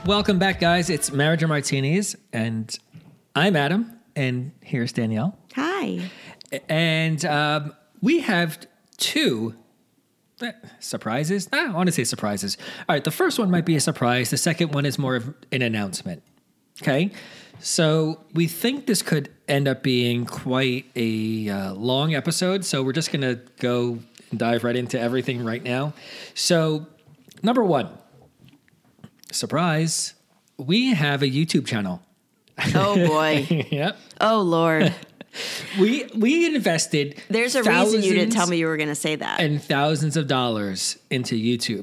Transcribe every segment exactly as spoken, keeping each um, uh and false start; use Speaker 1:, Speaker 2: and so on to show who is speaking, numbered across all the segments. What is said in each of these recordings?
Speaker 1: Welcome back, guys. It's Marriage and Martinis, and I'm Adam, and here's Danielle.
Speaker 2: Hi.
Speaker 1: And um, we have two eh, surprises. I don't want to say surprises. All right, the first one might be a surprise. The second one is more of an announcement. Okay? So we think this could end up being quite a uh, long episode, so we're just going to go and dive right into everything right now. So, number one, surprise, we have a YouTube channel.
Speaker 2: Oh, boy.
Speaker 1: Yep.
Speaker 2: Oh, Lord.
Speaker 1: We we invested
Speaker 2: There's a reason you didn't tell me you were going to say that.
Speaker 1: And thousands of dollars into YouTube.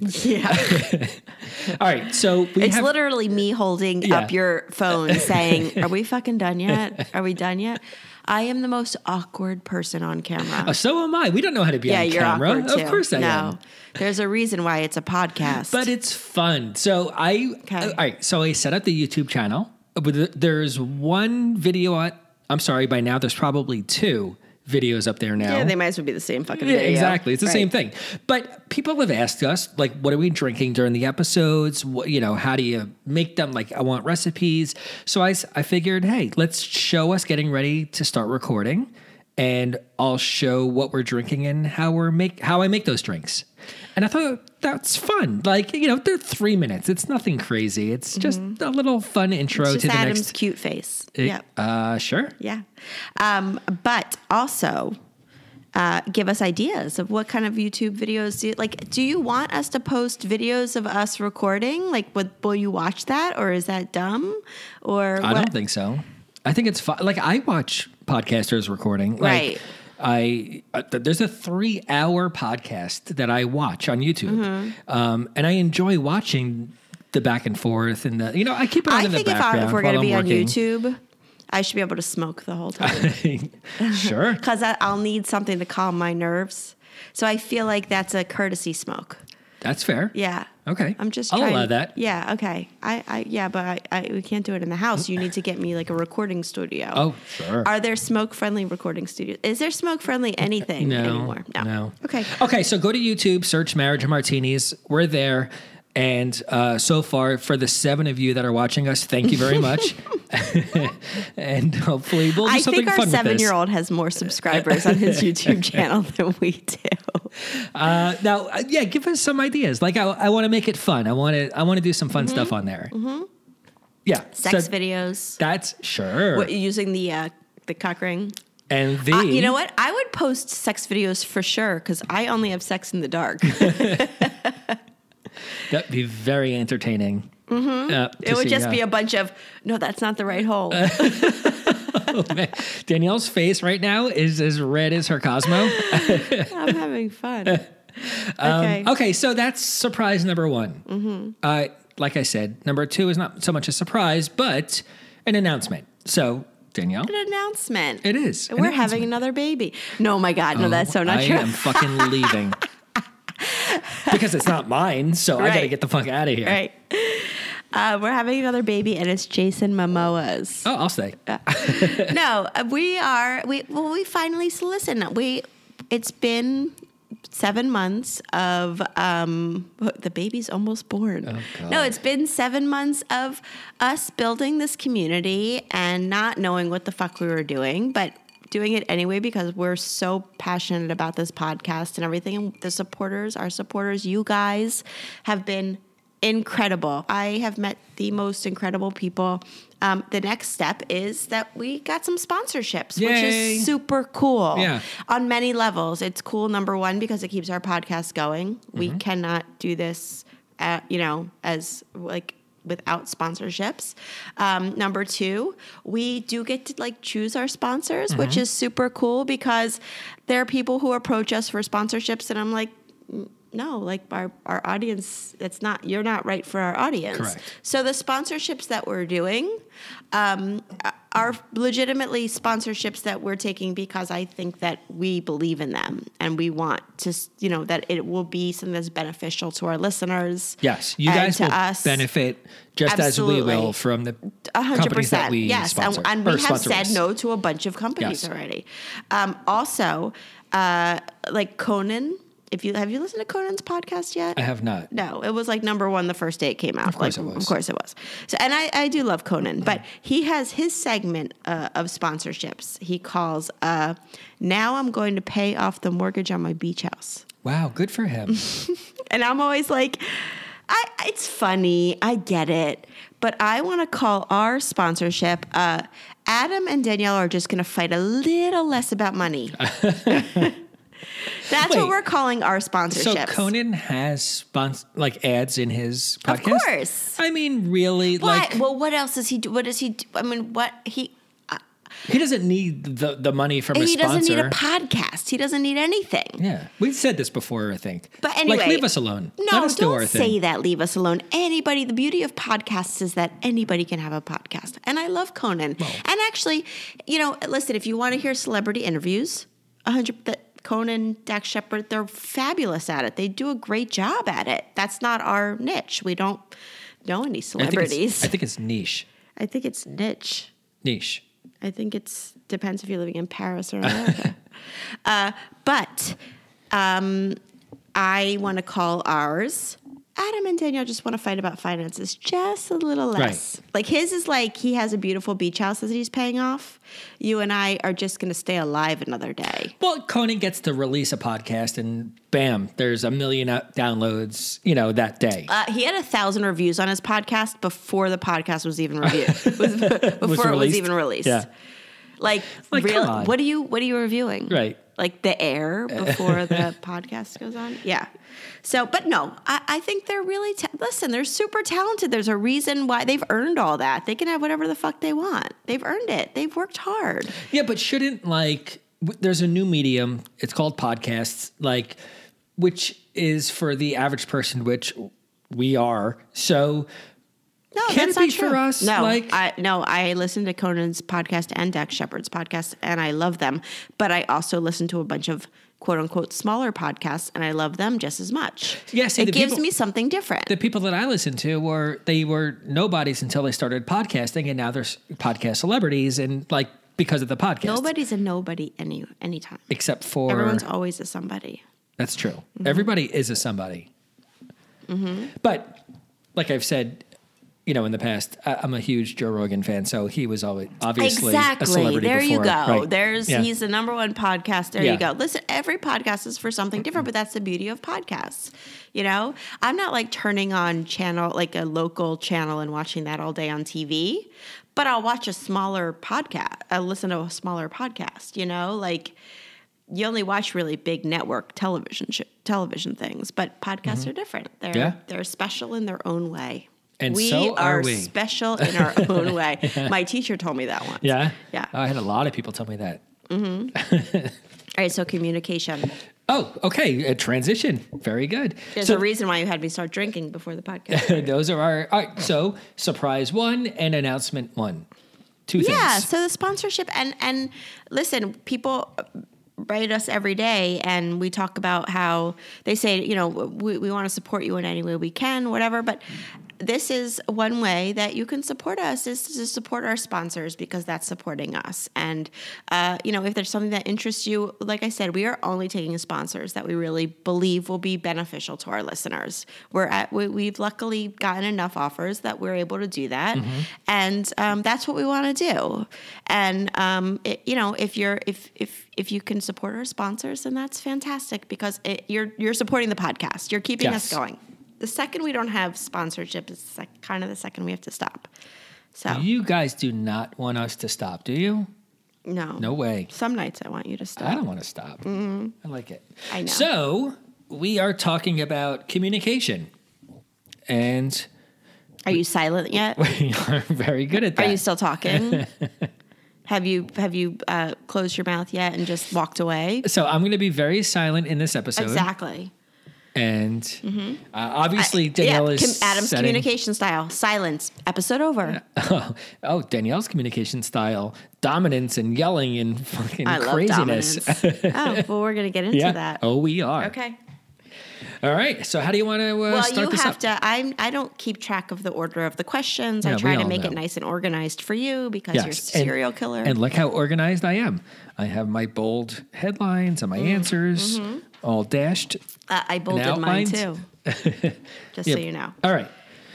Speaker 2: Yeah.
Speaker 1: All right, so we
Speaker 2: It's
Speaker 1: have,
Speaker 2: literally me holding
Speaker 1: Yeah.
Speaker 2: up your phone saying, are we fucking done yet? Are we done yet? I am the most awkward person on camera.
Speaker 1: Uh, so am I. We don't know how to be
Speaker 2: yeah,
Speaker 1: on
Speaker 2: you're
Speaker 1: camera.
Speaker 2: awkward too.
Speaker 1: Of course I
Speaker 2: no.
Speaker 1: am.
Speaker 2: There's a reason why it's a podcast.
Speaker 1: But it's fun. So I
Speaker 2: Okay.
Speaker 1: all right, so I set up the YouTube channel. But there's one video on I'm sorry, by now there's probably two videos up there now.
Speaker 2: yeah, they might as well be the same fucking
Speaker 1: Yeah,
Speaker 2: video.
Speaker 1: exactly. It's the
Speaker 2: Right.
Speaker 1: same thing. But people have asked us, like, what are we drinking during the episodes? What, you know, how do you make them? Like, I want recipes. So I, s- I figured, hey, let's show us getting ready to start recording, and I'll show what we're drinking and how we're make how I make those drinks. And I thought that's fun. Like, you know, they're three minutes. It's nothing crazy. It's just a little fun intro
Speaker 2: It's just
Speaker 1: to the
Speaker 2: Adam's
Speaker 1: next.
Speaker 2: cute face.
Speaker 1: Uh,
Speaker 2: Yep.
Speaker 1: Uh, sure.
Speaker 2: Yeah. Um, but also uh, give us ideas of what kind of YouTube videos do you like. Do you want us to post videos of us recording? Like, would, will you watch that, or is that dumb? Or
Speaker 1: I
Speaker 2: what?
Speaker 1: don't think so. I think it's fun. Like, I watch podcasters recording. Like,
Speaker 2: Right.
Speaker 1: I uh, th- there's a three hour podcast that I watch on YouTube,
Speaker 2: Mm-hmm.
Speaker 1: um, and I enjoy watching the back and forth and the you know I keep it on
Speaker 2: I
Speaker 1: in the
Speaker 2: think if,
Speaker 1: background
Speaker 2: I, if we're
Speaker 1: while
Speaker 2: going to
Speaker 1: I'm
Speaker 2: be on
Speaker 1: working.
Speaker 2: YouTube, I should be able to smoke the whole time
Speaker 1: Sure.
Speaker 2: because I'll need something to calm my nerves. So I feel like that's a courtesy smoke.
Speaker 1: That's fair.
Speaker 2: Yeah.
Speaker 1: Okay.
Speaker 2: I'm just
Speaker 1: I'll
Speaker 2: trying.
Speaker 1: allow that.
Speaker 2: Yeah. Okay. I, I yeah, but I, I we can't do it in the house. You need to get me like a recording studio.
Speaker 1: Oh, sure.
Speaker 2: Are there smoke friendly recording studios? Is there smoke friendly anything
Speaker 1: No,
Speaker 2: anymore?
Speaker 1: no.
Speaker 2: Okay.
Speaker 1: Okay, so go to YouTube, search Marriage and Martinis. We're there. And uh, so far, for the seven of you that are watching us, thank you very much. And hopefully we'll do
Speaker 2: I
Speaker 1: something
Speaker 2: think our
Speaker 1: fun with this.
Speaker 2: seven year old has more subscribers on his YouTube channel than we do.
Speaker 1: Uh, now, uh, yeah, give us some ideas. Like, I, I want to make it fun. I want to I want to do some fun stuff on there. Mm-hmm. Yeah.
Speaker 2: Sex
Speaker 1: so
Speaker 2: videos.
Speaker 1: That's sure.
Speaker 2: What, using the uh, the cock ring.
Speaker 1: and the...
Speaker 2: Uh, you know what? I would post sex videos for sure because I only have sex in the dark.
Speaker 1: That'd be very entertaining. Mm-hmm. Uh,
Speaker 2: It would just be a bunch of, no, that's not the right hole.
Speaker 1: Oh, man. Danielle's face right now is as red as her Cosmo.
Speaker 2: I'm having fun. Okay.
Speaker 1: Um, okay, so that's surprise number one. Mm-hmm. Uh, like I said, number two is not so much a surprise, but an announcement. So, Danielle,
Speaker 2: An announcement.
Speaker 1: it is. an
Speaker 2: We're having
Speaker 1: announcement.
Speaker 2: another baby. No, my God. No,
Speaker 1: Oh,
Speaker 2: that's so not
Speaker 1: I
Speaker 2: true.
Speaker 1: am fucking leaving. Because it's not mine, so I got to
Speaker 2: Right.
Speaker 1: get the fuck out of here.
Speaker 2: Right. Uh, we're having another baby, and it's Jason Momoa's.
Speaker 1: Oh, I'll stay.
Speaker 2: No, uh, we are. We well, we finally listen. We. It's been seven months of um. The baby's almost born.
Speaker 1: Oh, God.
Speaker 2: No, it's been seven months of us building this community and not knowing what the fuck we were doing, but doing it anyway because we're so passionate about this podcast and everything. And the supporters, our supporters, you guys have been incredible. I have met the most incredible people. Um, the next step is that we got some sponsorships, which
Speaker 1: Yay.
Speaker 2: is super cool.
Speaker 1: Yeah.
Speaker 2: On many levels. It's cool, number one, because it keeps our podcast going. We
Speaker 1: Mm-hmm.
Speaker 2: cannot do this, uh, you know, as like without sponsorships. Um, number two, we do get to like choose our sponsors,
Speaker 1: Mm-hmm.
Speaker 2: which is super cool because there are people who approach us for sponsorships and I'm like, no, like our, our audience, it's not, you're not right for our audience.
Speaker 1: Correct.
Speaker 2: So the sponsorships that we're doing um, are legitimately sponsorships that we're taking because I think that we believe in them and we want to, you know, that it will be something that's beneficial to our listeners.
Speaker 1: Yes, you
Speaker 2: and
Speaker 1: guys
Speaker 2: to
Speaker 1: will
Speaker 2: us.
Speaker 1: benefit just
Speaker 2: Absolutely.
Speaker 1: as we will from the
Speaker 2: A hundred
Speaker 1: companies that
Speaker 2: percent.
Speaker 1: we
Speaker 2: Yes,
Speaker 1: sponsor.
Speaker 2: and, and
Speaker 1: or
Speaker 2: we have
Speaker 1: sponsor
Speaker 2: said
Speaker 1: us.
Speaker 2: no to a bunch of companies
Speaker 1: Yes.
Speaker 2: already. Um, also, uh, like Conan if you have you listened to Conan's podcast yet?
Speaker 1: I have not.
Speaker 2: No, it was like number one the first day it came out.
Speaker 1: Of course
Speaker 2: like,
Speaker 1: it was.
Speaker 2: Of course it was. So, and I, I do love Conan, but he has his segment uh, of sponsorships. He calls, uh, "Now I'm going to pay off the mortgage on my beach house."
Speaker 1: Wow, good for him.
Speaker 2: And I'm always like, I, it's funny, I get it, but I want to call our sponsorship. Uh, Adam and Danielle are just going to fight a little less about money. That's
Speaker 1: Wait,
Speaker 2: what we're calling our sponsorships.
Speaker 1: So Conan has spons- like ads in his podcast?
Speaker 2: Of course.
Speaker 1: I mean, really?
Speaker 2: Why?
Speaker 1: Like,
Speaker 2: Well, what else does he do? What does he do? I mean, what he...
Speaker 1: he doesn't need the, the money from his
Speaker 2: He
Speaker 1: sponsor.
Speaker 2: doesn't need a podcast. He doesn't need anything.
Speaker 1: Yeah. We've said this before, I think.
Speaker 2: But anyway.
Speaker 1: Like, leave us alone.
Speaker 2: No,
Speaker 1: Let us do
Speaker 2: don't
Speaker 1: our
Speaker 2: say
Speaker 1: thing.
Speaker 2: that. Leave us alone. Anybody, the beauty of podcasts is that anybody can have a podcast. And I love Conan.
Speaker 1: Well.
Speaker 2: And actually, you know, listen, if you want to hear celebrity interviews, one hundred that Conan, Dax Shepard, they're fabulous at it. They do a great job at it. That's not our niche. We don't know any
Speaker 1: I think, it's,
Speaker 2: celebrities.
Speaker 1: I think it's niche.
Speaker 2: I think it's niche.
Speaker 1: Niche.
Speaker 2: I think it's depends if you're living in Paris or America. uh, but um, I want to call ours. Adam and Danielle just want to fight about finances just a little less.
Speaker 1: Right.
Speaker 2: Like his is like he has a beautiful beach house that he's paying off. You and I are just going to stay alive another day.
Speaker 1: Well, Conan gets to release a podcast and bam, there's a million out- downloads, you know, that day.
Speaker 2: Uh, he had a thousand reviews on his podcast before the podcast was even reviewed. was, before
Speaker 1: Was
Speaker 2: it was
Speaker 1: released?
Speaker 2: even released.
Speaker 1: Yeah.
Speaker 2: Like,
Speaker 1: Like,
Speaker 2: real,
Speaker 1: come on.
Speaker 2: what are you what are you reviewing?
Speaker 1: Right.
Speaker 2: Like the air before the podcast goes on? Yeah. So, but no, I, I think they're really, ta- listen, they're super talented. There's a reason why they've earned all that. They can have whatever the fuck they want. They've earned it. They've worked hard.
Speaker 1: Yeah, but shouldn't like w- there's a new medium. It's called podcasts, like which is for the average person, which we are. So
Speaker 2: No,
Speaker 1: Can
Speaker 2: that's
Speaker 1: it be
Speaker 2: not true.
Speaker 1: for us?
Speaker 2: No,
Speaker 1: Like-
Speaker 2: I no, I listen to Conan's podcast and Dax Shepard's podcast, and I love them. But I also listen to a bunch of quote unquote smaller podcasts, and I love them just as much.
Speaker 1: Yeah, see,
Speaker 2: it
Speaker 1: the
Speaker 2: gives
Speaker 1: people-
Speaker 2: me something different.
Speaker 1: the people that I listened to were they were nobodies until they started podcasting, and now they're s- podcast celebrities, and like because of the podcast.
Speaker 2: Nobody's a nobody any anytime.
Speaker 1: except for
Speaker 2: Everyone's always a somebody.
Speaker 1: That's true.
Speaker 2: Mm-hmm.
Speaker 1: Everybody is a somebody. Mm-hmm. But like I've said, you know, in the past, I, I'm a huge Joe Rogan fan, so he was always obviously
Speaker 2: Exactly.
Speaker 1: a celebrity
Speaker 2: There you
Speaker 1: before.
Speaker 2: go.
Speaker 1: Right.
Speaker 2: There's
Speaker 1: Yeah.
Speaker 2: he's the number one podcast. There
Speaker 1: Yeah.
Speaker 2: you go. Listen, every podcast is for something different, but that's the beauty of podcasts. You know, I'm not like turning on channel like a local channel and watching that all day on T V, but I'll watch a smaller podcast. I'll listen to a smaller podcast. You know, like you only watch really big network television sh- television things, but podcasts are different. They're
Speaker 1: Yeah.
Speaker 2: they're special in their own way.
Speaker 1: And
Speaker 2: we
Speaker 1: so are we.
Speaker 2: special in our own way. My teacher told me that once.
Speaker 1: Yeah?
Speaker 2: Yeah.
Speaker 1: I had a lot of people tell me that.
Speaker 2: All right, so communication.
Speaker 1: Oh, okay. A transition. Very good.
Speaker 2: There's
Speaker 1: so
Speaker 2: a reason why you had me start drinking before the podcast.
Speaker 1: those are our. All right. So surprise one and announcement one. Two things.
Speaker 2: Yeah, so the sponsorship and and listen, people write us every day and we talk about how they say, you know, we, we want to support you in any way we can, whatever, but this is one way that you can support us is to support our sponsors because that's supporting us. And, uh, you know, if there's something that interests you, like I said, we are only taking sponsors that we really believe will be beneficial to our listeners. We're at, we, we've luckily gotten enough offers that we're able to do that. Mm-hmm. And um, that's what we want to do. And, um, it, you know, if you're, if, if, if you can support our sponsors, then that's fantastic because it, you're, you're supporting the podcast. You're keeping
Speaker 1: Yes.
Speaker 2: us going. The second we don't have sponsorship is sec- kind of the second we have to stop. So
Speaker 1: You guys do not want us to stop, do you?
Speaker 2: no,
Speaker 1: No way.
Speaker 2: Some nights I want you to stop.
Speaker 1: I don't want to stop.
Speaker 2: Mm-hmm.
Speaker 1: I like it.
Speaker 2: I know.
Speaker 1: So we are talking about communication, and
Speaker 2: Are you silent yet?
Speaker 1: we are very good at that.
Speaker 2: Are you still talking? have you have you uh, closed your mouth yet and just walked away?
Speaker 1: so I'm going to be very silent in this episode.
Speaker 2: Exactly.
Speaker 1: And uh, obviously
Speaker 2: I-
Speaker 1: Danielle
Speaker 2: yeah,
Speaker 1: is
Speaker 2: com- Adam's
Speaker 1: setting-
Speaker 2: communication style. Silence. Episode over.
Speaker 1: Oh, oh, Danielle's communication style, dominance and yelling and fucking
Speaker 2: I love
Speaker 1: craziness.
Speaker 2: dominance. Oh, well, we're gonna get into
Speaker 1: yeah.
Speaker 2: that.
Speaker 1: Oh, we are.
Speaker 2: Okay.
Speaker 1: All right. So how do you want to uh,
Speaker 2: Well,
Speaker 1: start
Speaker 2: you
Speaker 1: this
Speaker 2: have
Speaker 1: up?
Speaker 2: to. I I don't keep track of the order of the questions.
Speaker 1: Yeah,
Speaker 2: I
Speaker 1: we
Speaker 2: try to
Speaker 1: all
Speaker 2: make
Speaker 1: know.
Speaker 2: it nice and organized for you because you're a
Speaker 1: and-
Speaker 2: serial killer.
Speaker 1: And look how organized I am. I have my bold headlines and my
Speaker 2: Mm-hmm.
Speaker 1: answers all dashed.
Speaker 2: Uh, I bolded mine
Speaker 1: outlined.
Speaker 2: too. Just
Speaker 1: Yep.
Speaker 2: so you know.
Speaker 1: All right.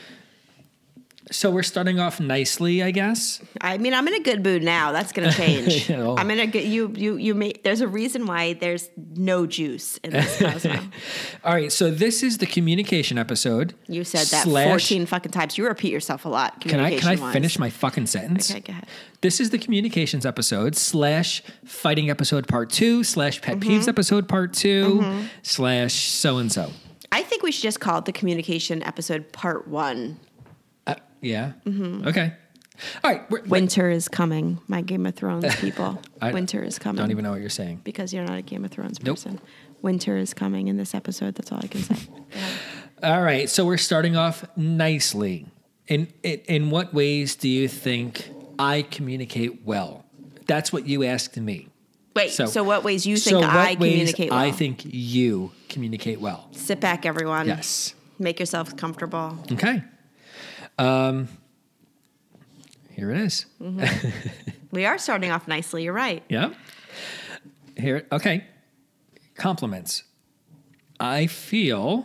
Speaker 1: So we're starting off nicely, I guess.
Speaker 2: I mean, I'm in a good mood now. That's going to change.
Speaker 1: Oh.
Speaker 2: I'm in a good. You you you may. There's a reason why there's no juice in this Cosmo.
Speaker 1: All right. So this is the communication episode.
Speaker 2: You said that
Speaker 1: slash-
Speaker 2: fourteen fucking times. You repeat yourself a lot.
Speaker 1: Can I can I
Speaker 2: communication-wise.
Speaker 1: finish my fucking sentence?
Speaker 2: Okay, go ahead.
Speaker 1: This is the communications episode slash fighting episode part two slash pet
Speaker 2: Mm-hmm.
Speaker 1: peeves episode part 2 slash so and so.
Speaker 2: I think we should just call it the communication episode part one.
Speaker 1: Uh, yeah.
Speaker 2: Mm-hmm.
Speaker 1: Okay. All right. We're,
Speaker 2: Winter is coming, my Game of Thrones people.
Speaker 1: I
Speaker 2: Winter is coming.
Speaker 1: don't even know what you're saying.
Speaker 2: Because you're not a Game of Thrones
Speaker 1: Nope.
Speaker 2: person. Winter is coming in this episode. That's all I can say.
Speaker 1: All right. So we're starting off nicely. In, in in what ways do you think I communicate well? That's what you asked me.
Speaker 2: Wait, so,
Speaker 1: So-
Speaker 2: what ways you
Speaker 1: so
Speaker 2: think
Speaker 1: what
Speaker 2: I
Speaker 1: ways
Speaker 2: communicate well?
Speaker 1: I think you communicate well.
Speaker 2: Sit back, everyone.
Speaker 1: Yes.
Speaker 2: Make yourself comfortable.
Speaker 1: Okay. Um, here it is.
Speaker 2: We are starting off nicely. You're right.
Speaker 1: Yeah. Here. Okay. Compliments. I feel.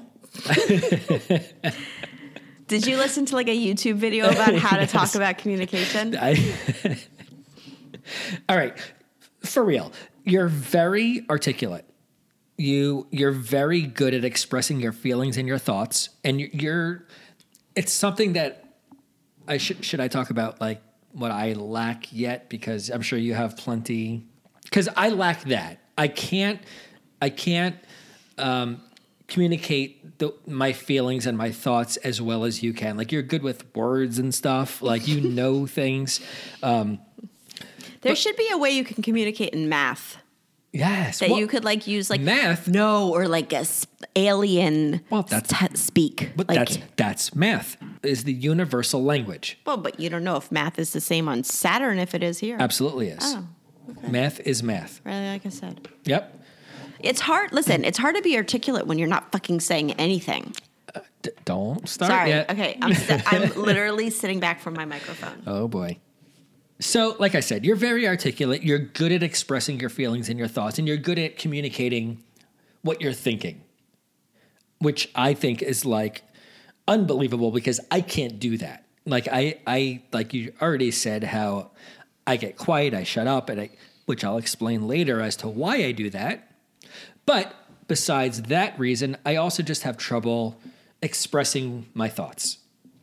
Speaker 2: Did you listen to like a YouTube video about how to talk
Speaker 1: Yes.
Speaker 2: about communication?
Speaker 1: I, all right. For real. You're very articulate. You you're very good at expressing your feelings and your thoughts, and you're. you're it's something that I should should I talk about like what I lack yet, because I'm sure you have plenty. Because I lack that. I can't. I can't um, communicate the, my feelings and my thoughts as well as you can. Like you're good with words and stuff. Like you know things. Um,
Speaker 2: There should be a way you can communicate in math
Speaker 1: yes.
Speaker 2: that
Speaker 1: well,
Speaker 2: you could like use like
Speaker 1: math.
Speaker 2: no or like a s- alien
Speaker 1: Well, that's-
Speaker 2: t- speak.
Speaker 1: But
Speaker 2: like,
Speaker 1: that's that's math is the universal language.
Speaker 2: well, but you don't know if math is the same on Saturn if it is here.
Speaker 1: Absolutely is.
Speaker 2: Oh,
Speaker 1: Math is math.
Speaker 2: really? Like I said,
Speaker 1: Yep.
Speaker 2: it's hard. Listen, it's hard to be articulate when you're not fucking saying anything.
Speaker 1: D- don't start
Speaker 2: Sorry.
Speaker 1: yet.
Speaker 2: Okay, I'm si- I'm literally sitting back from my microphone.
Speaker 1: Oh boy. So, like I said, you're very articulate. You're good at expressing your feelings and your thoughts, and you're good at communicating what you're thinking, which I think is like unbelievable because I can't do that. Like I, I like you already said how I get quiet, I shut up, and I, which I'll explain later as to why I do that. But besides that reason, I also just have trouble expressing my thoughts.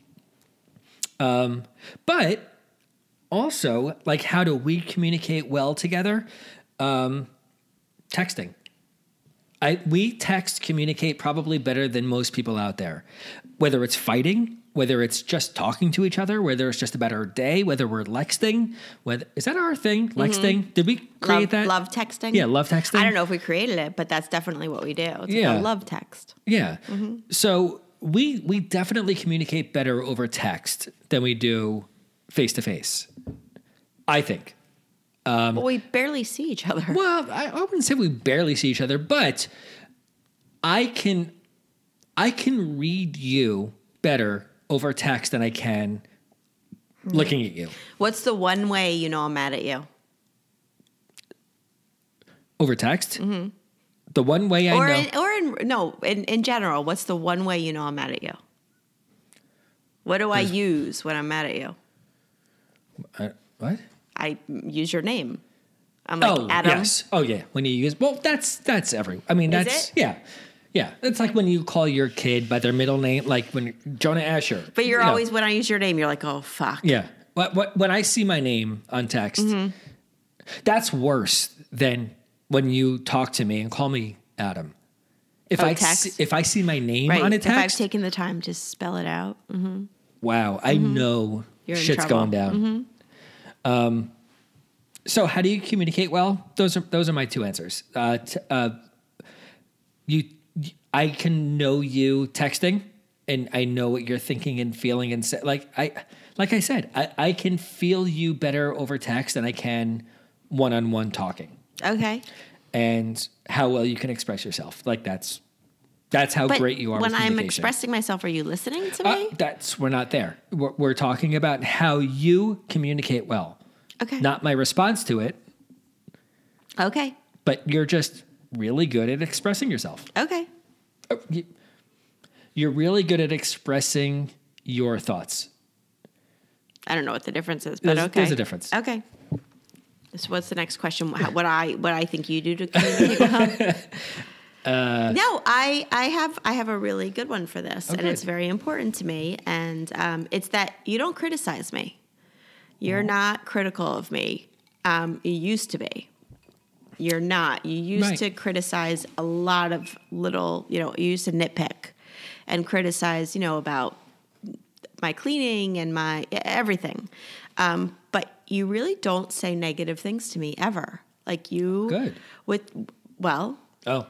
Speaker 1: Um, but also, like, how do we communicate well together? Um, texting. I we text communicate probably better than most people out there. Whether it's fighting, whether it's just talking to each other, whether it's just about our day, whether we're lexting, whether is that our thing? Lexting? Did we create
Speaker 2: Love,
Speaker 1: that?
Speaker 2: love texting.
Speaker 1: Yeah, love texting.
Speaker 2: I don't know if we created it, but that's definitely what we do. It's
Speaker 1: Yeah.
Speaker 2: like a love text.
Speaker 1: Yeah. So we we definitely communicate better over text than we do face to face. I think.
Speaker 2: but we barely see each other.
Speaker 1: Well, I, I wouldn't say we barely see each other, but I can I can read you better over text than I can looking at you.
Speaker 2: What's the one way you know I'm mad at you?
Speaker 1: Over text? Mm-hmm. The one way I
Speaker 2: Or
Speaker 1: know.
Speaker 2: in, or in no, in, in general, what's the one way you know I'm mad at you? What do I use when I'm mad at you?
Speaker 1: Uh, what?
Speaker 2: I use your name. I'm like
Speaker 1: Oh,
Speaker 2: Adam.
Speaker 1: yes. Oh, yeah. When you use, well, that's, that's every, I mean,
Speaker 2: Is
Speaker 1: that's,
Speaker 2: it?
Speaker 1: yeah. Yeah. It's like when you call your kid by their middle name, like when Jonah Asher.
Speaker 2: But you're
Speaker 1: you know.
Speaker 2: always when I use your name, you're like, oh fuck.
Speaker 1: Yeah. What, what, when I see my name on text,
Speaker 2: Mm-hmm.
Speaker 1: that's worse than when you talk to me and call me Adam. If
Speaker 2: Oh,
Speaker 1: I
Speaker 2: text?
Speaker 1: see, if I see my name
Speaker 2: Right.
Speaker 1: on a
Speaker 2: If I've
Speaker 1: text,
Speaker 2: taken the time to spell it out. Mm-hmm.
Speaker 1: wow, I know
Speaker 2: You're in
Speaker 1: shit's
Speaker 2: trouble.
Speaker 1: going down. Um, so how do you communicate well? Those are those are my two answers. Uh, t- uh, you, I can know you texting, and I know what you're thinking and feeling, and say, like I, like I said, I, I can feel you better over text than I can one on one talking,
Speaker 2: Okay.
Speaker 1: and how well you can express yourself. Like that's that's how
Speaker 2: But
Speaker 1: great you are.
Speaker 2: when
Speaker 1: with
Speaker 2: I'm
Speaker 1: communication.
Speaker 2: expressing myself, are you listening to
Speaker 1: Uh,
Speaker 2: me?
Speaker 1: that's we're not there. We're, we're talking about how you communicate well,
Speaker 2: Okay.
Speaker 1: not my response to it.
Speaker 2: Okay.
Speaker 1: But you're just really good at expressing yourself.
Speaker 2: Okay.
Speaker 1: Uh, you- You're really good at expressing your thoughts.
Speaker 2: I don't know what the difference is, but
Speaker 1: There's-
Speaker 2: okay.
Speaker 1: there's a difference.
Speaker 2: Okay. So what's the next question? How- What I what I think you do to communicate well?
Speaker 1: Uh,
Speaker 2: no, I I have I have a really good one for this,
Speaker 1: Oh,
Speaker 2: and
Speaker 1: good.
Speaker 2: it's very important to me. And um, it's that you don't criticize me. You're
Speaker 1: Oh.
Speaker 2: not critical of me. Um, you used to be. You're not. You used
Speaker 1: Right.
Speaker 2: to criticize a lot of little. You know, you used to nitpick and criticize. You know about my cleaning and my everything. Um, but you really don't say negative things to me ever. Like you,
Speaker 1: Good.
Speaker 2: with well.
Speaker 1: Oh,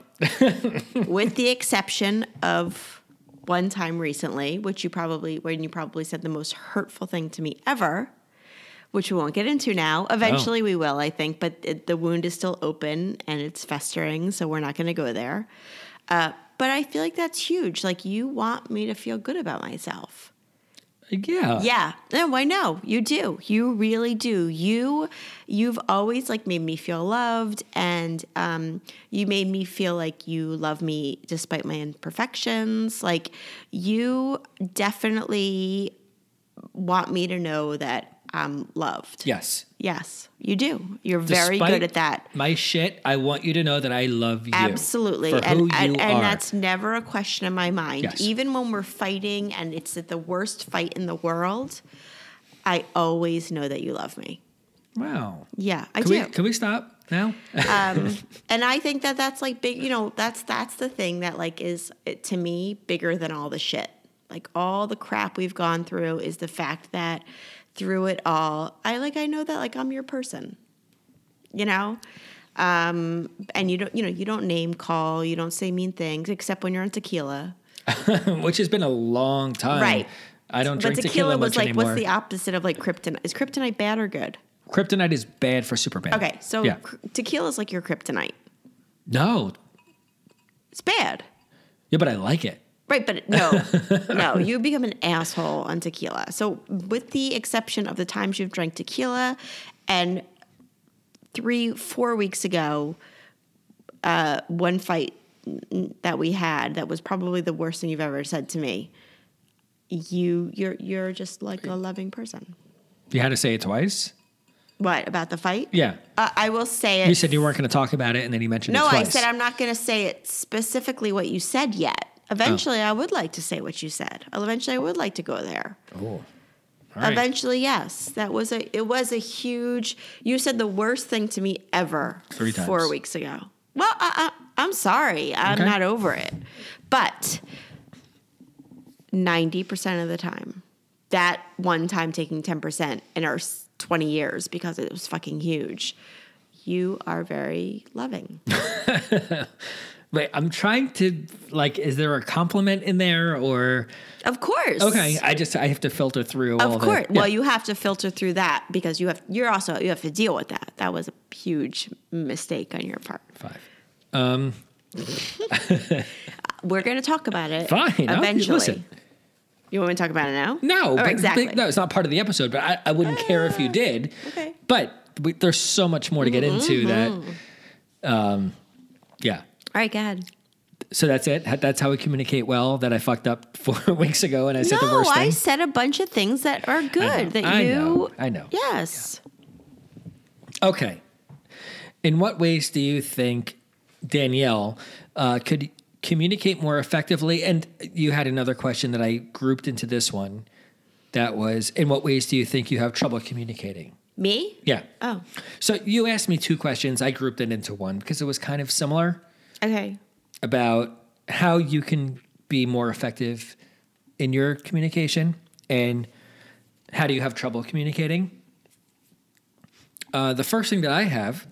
Speaker 2: with the exception of one time recently, which you probably, when you probably said the most hurtful thing to me ever, which we won't get into now. Eventually
Speaker 1: Oh.
Speaker 2: we will, I think, but it, the wound is still open and it's festering, so we're not going to go there. Uh, but I feel like that's huge. Like you want me to feel good about myself.
Speaker 1: yeah.
Speaker 2: Yeah. No, I know. You do. You really do. You you've always like made me feel loved, and um, you made me feel like you love me despite my imperfections. Like you definitely want me to know that I'm loved.
Speaker 1: Yes.
Speaker 2: Yes, you do. You're very
Speaker 1: Despite
Speaker 2: good at that.
Speaker 1: My shit, I want you to know that I love you.
Speaker 2: Absolutely.
Speaker 1: For
Speaker 2: and
Speaker 1: who
Speaker 2: and,
Speaker 1: you
Speaker 2: and
Speaker 1: are.
Speaker 2: that's never a question in my mind.
Speaker 1: Yes.
Speaker 2: Even when we're fighting and it's at the worst fight in the world, I always know that you love me.
Speaker 1: Wow.
Speaker 2: Yeah, I
Speaker 1: Can
Speaker 2: do.
Speaker 1: we, can we stop now?
Speaker 2: um, and I think that that's like big, you know, that's that's the thing that like is it, to me bigger than all the shit. Like all the crap we've gone through is the fact that through it all, I like I know that like I'm your person. You know? Um, and you don't you know, you don't name call, you don't say mean things except when you're on tequila.
Speaker 1: Which has been a long time.
Speaker 2: Right.
Speaker 1: I don't drink
Speaker 2: But
Speaker 1: tequila,
Speaker 2: tequila was
Speaker 1: much
Speaker 2: like
Speaker 1: anymore.
Speaker 2: what's the opposite of like kryptonite? Is kryptonite bad or good?
Speaker 1: Kryptonite is bad for Superman.
Speaker 2: Okay, so
Speaker 1: yeah.
Speaker 2: cr- tequila is like your kryptonite.
Speaker 1: No.
Speaker 2: It's bad.
Speaker 1: Yeah, but I like it.
Speaker 2: Right, but no, no, you become an asshole on tequila. So, with the exception of the times you've drank tequila, and three, four weeks ago, uh, one fight that we had that was probably the worst thing you've ever said to me. You, you're, you're just like a loving person.
Speaker 1: You had to say it twice?
Speaker 2: What about the fight?
Speaker 1: Yeah.
Speaker 2: Uh, I will say it.
Speaker 1: You said you weren't going to talk about it, and then you mentioned
Speaker 2: No,
Speaker 1: it
Speaker 2: I
Speaker 1: twice.
Speaker 2: said I'm not going to say it specifically what you said yet. Eventually,
Speaker 1: Oh.
Speaker 2: I would like to say what you said. Eventually, I would like to go there.
Speaker 1: Oh. All right.
Speaker 2: Eventually, yes. That was a. It was a huge. You said the worst thing to me ever.
Speaker 1: Three times.
Speaker 2: Four weeks ago. Well, I, I, I'm sorry. I'm
Speaker 1: Okay.
Speaker 2: not over it. But ninety percent of the time, that one time taking ten percent in our s- twenty years because it was fucking huge. You are very loving.
Speaker 1: Wait, I'm trying to, like, is there a compliment in there or?
Speaker 2: Of course.
Speaker 1: Okay, I just, I have to filter through all
Speaker 2: Of
Speaker 1: the.
Speaker 2: course.
Speaker 1: yeah.
Speaker 2: Well, you have to filter through that because you have you're also you have to deal with that. That was a huge mistake on your part.
Speaker 1: Five. Um,
Speaker 2: We're going to talk about it
Speaker 1: Fine, I'll-
Speaker 2: eventually.
Speaker 1: listen.
Speaker 2: You want me to talk about it now?
Speaker 1: no,
Speaker 2: Or
Speaker 1: but
Speaker 2: exactly.
Speaker 1: no, it's not part of the episode, but I, I wouldn't care if you did.
Speaker 2: Okay.
Speaker 1: But we, there's so much more to get into that. Um, yeah.
Speaker 2: All right, go ahead.
Speaker 1: So that's it. That's how we communicate well. That I fucked up four weeks ago, and I said the
Speaker 2: No,
Speaker 1: worst
Speaker 2: I
Speaker 1: thing.
Speaker 2: said a bunch of things that are good. That
Speaker 1: I
Speaker 2: you.
Speaker 1: know. I know.
Speaker 2: Yes.
Speaker 1: Okay. In what ways do you think Danielle uh, could communicate more effectively? And you had another question that I grouped into this one. That was, in what ways do you think you have trouble communicating?
Speaker 2: Me?
Speaker 1: Yeah.
Speaker 2: Oh.
Speaker 1: So you asked me two questions. I grouped it into one because it was kind of similar
Speaker 2: Okay.
Speaker 1: about how you can be more effective in your communication and how do you have trouble communicating. Uh, the first thing that I have,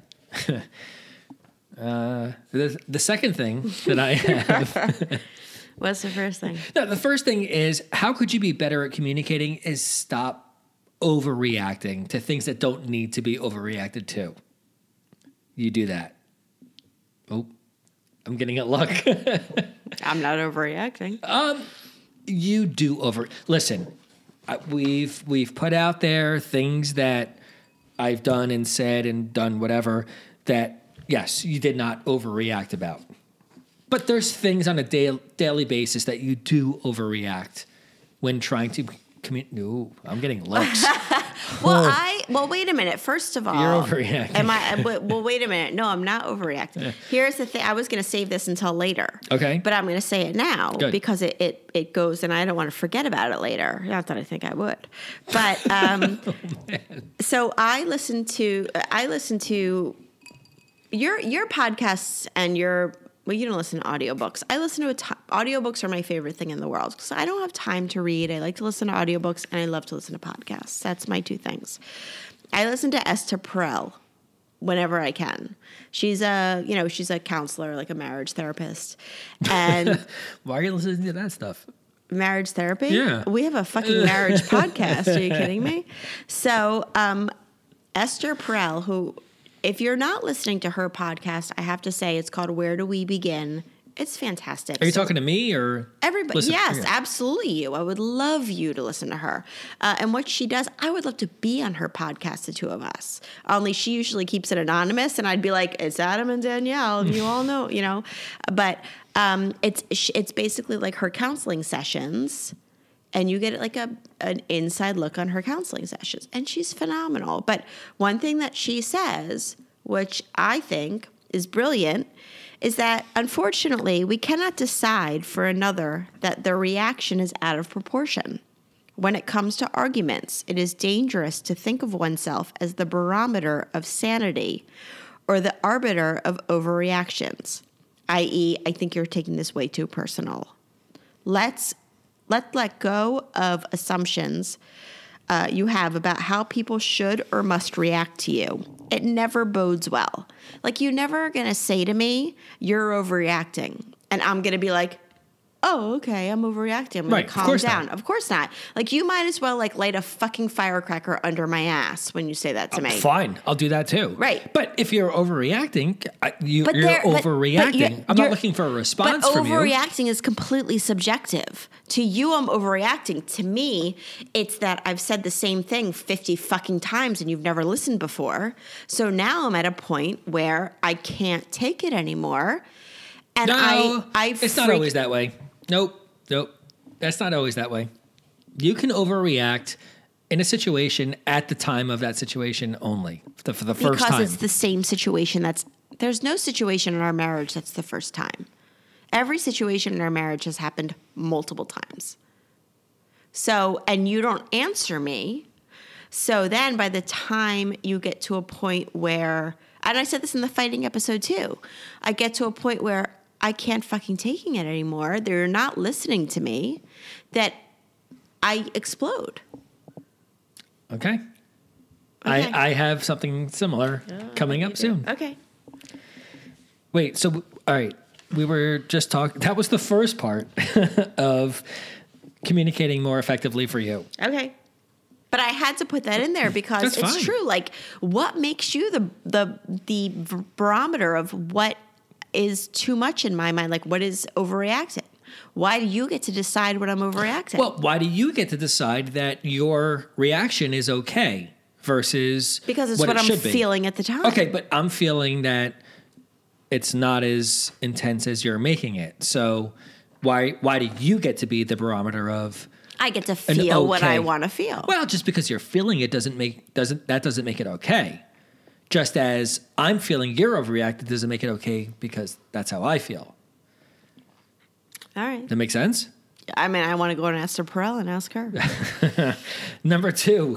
Speaker 1: uh, the, the second thing that I have,
Speaker 2: What's the first thing?
Speaker 1: no, the first thing is how could you be better at communicating is stop overreacting to things that don't need to be overreacted to. You do that. Oh, I'm getting a look.
Speaker 2: I'm not overreacting.
Speaker 1: Um, you do over. Listen, I- we've we've put out there things that I've done and said and done whatever that yes, you did not overreact about. But there's things on a da- daily basis that you do overreact when trying to communicate. No, I'm getting looks.
Speaker 2: Well, I well wait a minute. First of all,
Speaker 1: You're overreacting.
Speaker 2: Am I? Well, wait a minute. No, I'm not overreacting. Yeah. Here's the thing. I was going to save this until later.
Speaker 1: Okay.
Speaker 2: But I'm going to say it now
Speaker 1: Good.
Speaker 2: because it, it it goes, and I don't want to forget about it later. Not that I think I would, but um, oh, so I listen to I listen to your your podcasts and your. Well, you don't listen to audiobooks. I listen to a t- audiobooks are my favorite thing in the world because I don't have time to read. I like to listen to audiobooks and I love to listen to podcasts. That's my two things. I listen to Esther Perel whenever I can. She's a, you know, she's a counselor, like a marriage therapist. And
Speaker 1: why are you listening to that stuff?
Speaker 2: Marriage therapy?
Speaker 1: Yeah.
Speaker 2: We have a fucking marriage podcast. Are you kidding me? So, um, Esther Perel, who... If you're not listening to her podcast, I have to say it's called Where Do We Begin? It's fantastic.
Speaker 1: Are you so talking to me or
Speaker 2: everybody?
Speaker 1: listen,
Speaker 2: Yes,
Speaker 1: okay.
Speaker 2: absolutely. You. I would love you to listen to her. Uh, and what she does, I would love to be on her podcast, the two of us. Only she usually keeps it anonymous, and I'd be like, "It's Adam and Danielle. You all know, you know." But um, it's it's basically like her counseling sessions. And you get like a an inside look on her counseling sessions. And she's phenomenal. But one thing that she says, which I think is brilliant, is that unfortunately we cannot decide for another that their reaction is out of proportion. When it comes to arguments, it is dangerous to think of oneself as the barometer of sanity or the arbiter of overreactions, that is, I think you're taking this way too personal. Let's Let's let go of assumptions uh, you have about how people should or must react to you. It never bodes well. Like, you're never going to say to me, you're overreacting. And I'm going to be like, oh, okay, I'm overreacting. I'm going
Speaker 1: right,
Speaker 2: to calm
Speaker 1: of course
Speaker 2: down.
Speaker 1: Not.
Speaker 2: Of course not. Like, you might as well, like, light a fucking firecracker under my ass when you say that to
Speaker 1: I'm
Speaker 2: me.
Speaker 1: Fine, I'll do that too.
Speaker 2: Right.
Speaker 1: But if you're overreacting, I, you,
Speaker 2: But
Speaker 1: you're
Speaker 2: there- but-
Speaker 1: overreacting.
Speaker 2: but you're-
Speaker 1: I'm
Speaker 2: you're-
Speaker 1: not looking for a response
Speaker 2: But
Speaker 1: from you.
Speaker 2: overreacting is completely subjective. To you, I'm overreacting. To me, it's that I've said the same thing fifty fucking times and you've never listened before. So now I'm at a point where I can't take it anymore. And
Speaker 1: No,
Speaker 2: I, I
Speaker 1: it's not
Speaker 2: freak-
Speaker 1: always that way. Nope, nope. That's not always that way. You can overreact in a situation at the time of that situation only for the, for the first
Speaker 2: because
Speaker 1: time.
Speaker 2: it's the same situation. That's there's no situation in our marriage that's the first time. Every situation in our marriage has happened multiple times. So, and you don't answer me. So then by the time you get to a point where, and I said this in the fighting episode too, I get to a point where I can't fucking taking it anymore. They're not listening to me, that I explode.
Speaker 1: Okay.
Speaker 2: Okay.
Speaker 1: I, I have something similar
Speaker 2: Oh,
Speaker 1: coming up soon.
Speaker 2: Okay.
Speaker 1: Wait, so, all right. We were just talking, that was the first part of communicating more effectively for you.
Speaker 2: Okay. But I had to put that in there because
Speaker 1: That's
Speaker 2: it's
Speaker 1: fine.
Speaker 2: true. Like, what makes you the the the barometer of what is too much in my mind? Like, what is overreacting? Why do you get to decide what I'm overreacting?
Speaker 1: Well, why do you get to decide that your reaction is okay versus
Speaker 2: because it's
Speaker 1: what,
Speaker 2: what,
Speaker 1: it
Speaker 2: I'm
Speaker 1: should be?
Speaker 2: feeling at the time.
Speaker 1: Okay, but I'm feeling that it's not as intense as you're making it. So why why do you get to be the barometer of?
Speaker 2: I get to
Speaker 1: an
Speaker 2: feel what
Speaker 1: okay?
Speaker 2: I want to feel.
Speaker 1: Well, just because you're feeling it doesn't make doesn't that doesn't make it okay. Just as I'm feeling you're overreacted doesn't make it okay because that's how I feel.
Speaker 2: All right.
Speaker 1: That make sense?
Speaker 2: I mean, I want to go and ask Perel and ask her.
Speaker 1: Number two,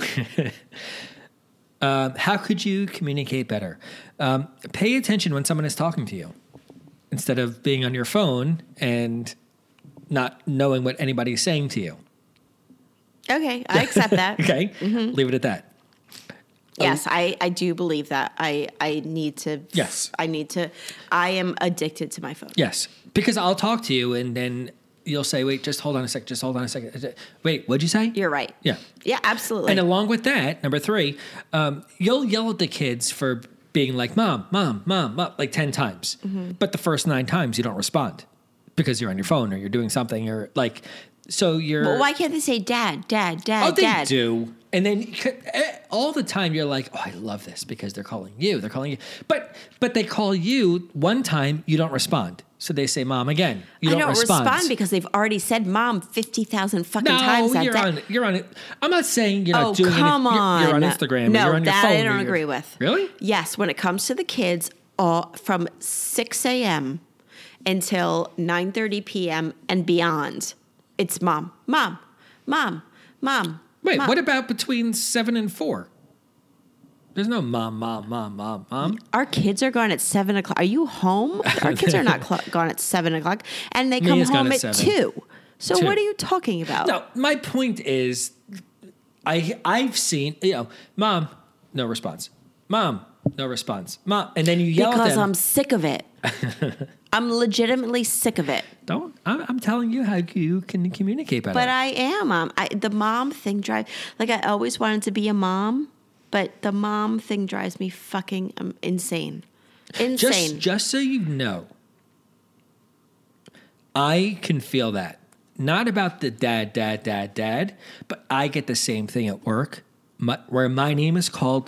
Speaker 1: um, how could you communicate better? Um, pay attention when someone is talking to you instead of being on your phone and not knowing what anybody's saying to you.
Speaker 2: Okay, I accept that.
Speaker 1: Okay,
Speaker 2: Mm-hmm.
Speaker 1: leave it at that.
Speaker 2: Yes, I, I do believe that. I, I need to.
Speaker 1: Yes.
Speaker 2: I need to. I am addicted to my phone.
Speaker 1: Yes, because I'll talk to you and then you'll say, wait, just hold on a second, just hold on a second. Wait, what'd you say?
Speaker 2: You're right.
Speaker 1: Yeah.
Speaker 2: Yeah, absolutely.
Speaker 1: And along with that, number three, um, you'll yell at the kids for being like, mom, mom, mom, mom, like ten times.
Speaker 2: Mm-hmm.
Speaker 1: But the first nine times you don't respond because you're on your phone or you're doing something or like, so you're.
Speaker 2: Well, why can't they say dad, dad, dad,
Speaker 1: Oh, they
Speaker 2: dad?
Speaker 1: do. And then all the time you're like, oh, I love this because they're calling you. They're calling you. But but they call you one time, you don't respond. So they say, Mom, again. You don't,
Speaker 2: I don't
Speaker 1: respond.
Speaker 2: respond because they've already said Mom fifty thousand fucking
Speaker 1: no,
Speaker 2: times that
Speaker 1: you're
Speaker 2: day.
Speaker 1: on, you're on it. I'm not saying you're not
Speaker 2: Oh,
Speaker 1: doing it.
Speaker 2: come
Speaker 1: You're,
Speaker 2: on.
Speaker 1: you're on Instagram.
Speaker 2: No,
Speaker 1: you're on your
Speaker 2: that
Speaker 1: phone.
Speaker 2: I don't
Speaker 1: you're-
Speaker 2: agree with.
Speaker 1: Really?
Speaker 2: Yes, when it comes to the kids, all from six a.m. until nine thirty p.m. and beyond, it's Mom, Mom, Mom, Mom.
Speaker 1: Wait,
Speaker 2: Mom.
Speaker 1: what about between seven and four? There's no mom, mom, mom, mom, mom.
Speaker 2: Our kids are gone at seven o'clock. Are you home? Our kids are not cl- gone at seven o'clock, and they come
Speaker 1: Mia's gone
Speaker 2: home
Speaker 1: at
Speaker 2: at
Speaker 1: seven.
Speaker 2: two. So
Speaker 1: Two.
Speaker 2: what are you talking about?
Speaker 1: No, my point is, I I've seen you know, Mom, no response. Mom, no response. Mom, and then you yell
Speaker 2: because
Speaker 1: at them.
Speaker 2: I'm sick of it. I'm legitimately sick of it.
Speaker 1: Don't. I'm, I'm telling you how you can communicate better.
Speaker 2: But I am. Um, I, the mom thing drives. Like I always wanted to be a mom, but the mom thing drives me fucking um, insane. Insane.
Speaker 1: Just, just so you know, I can feel that. Not about the dad, dad, dad, dad, but I get the same thing at work, my, where my name is called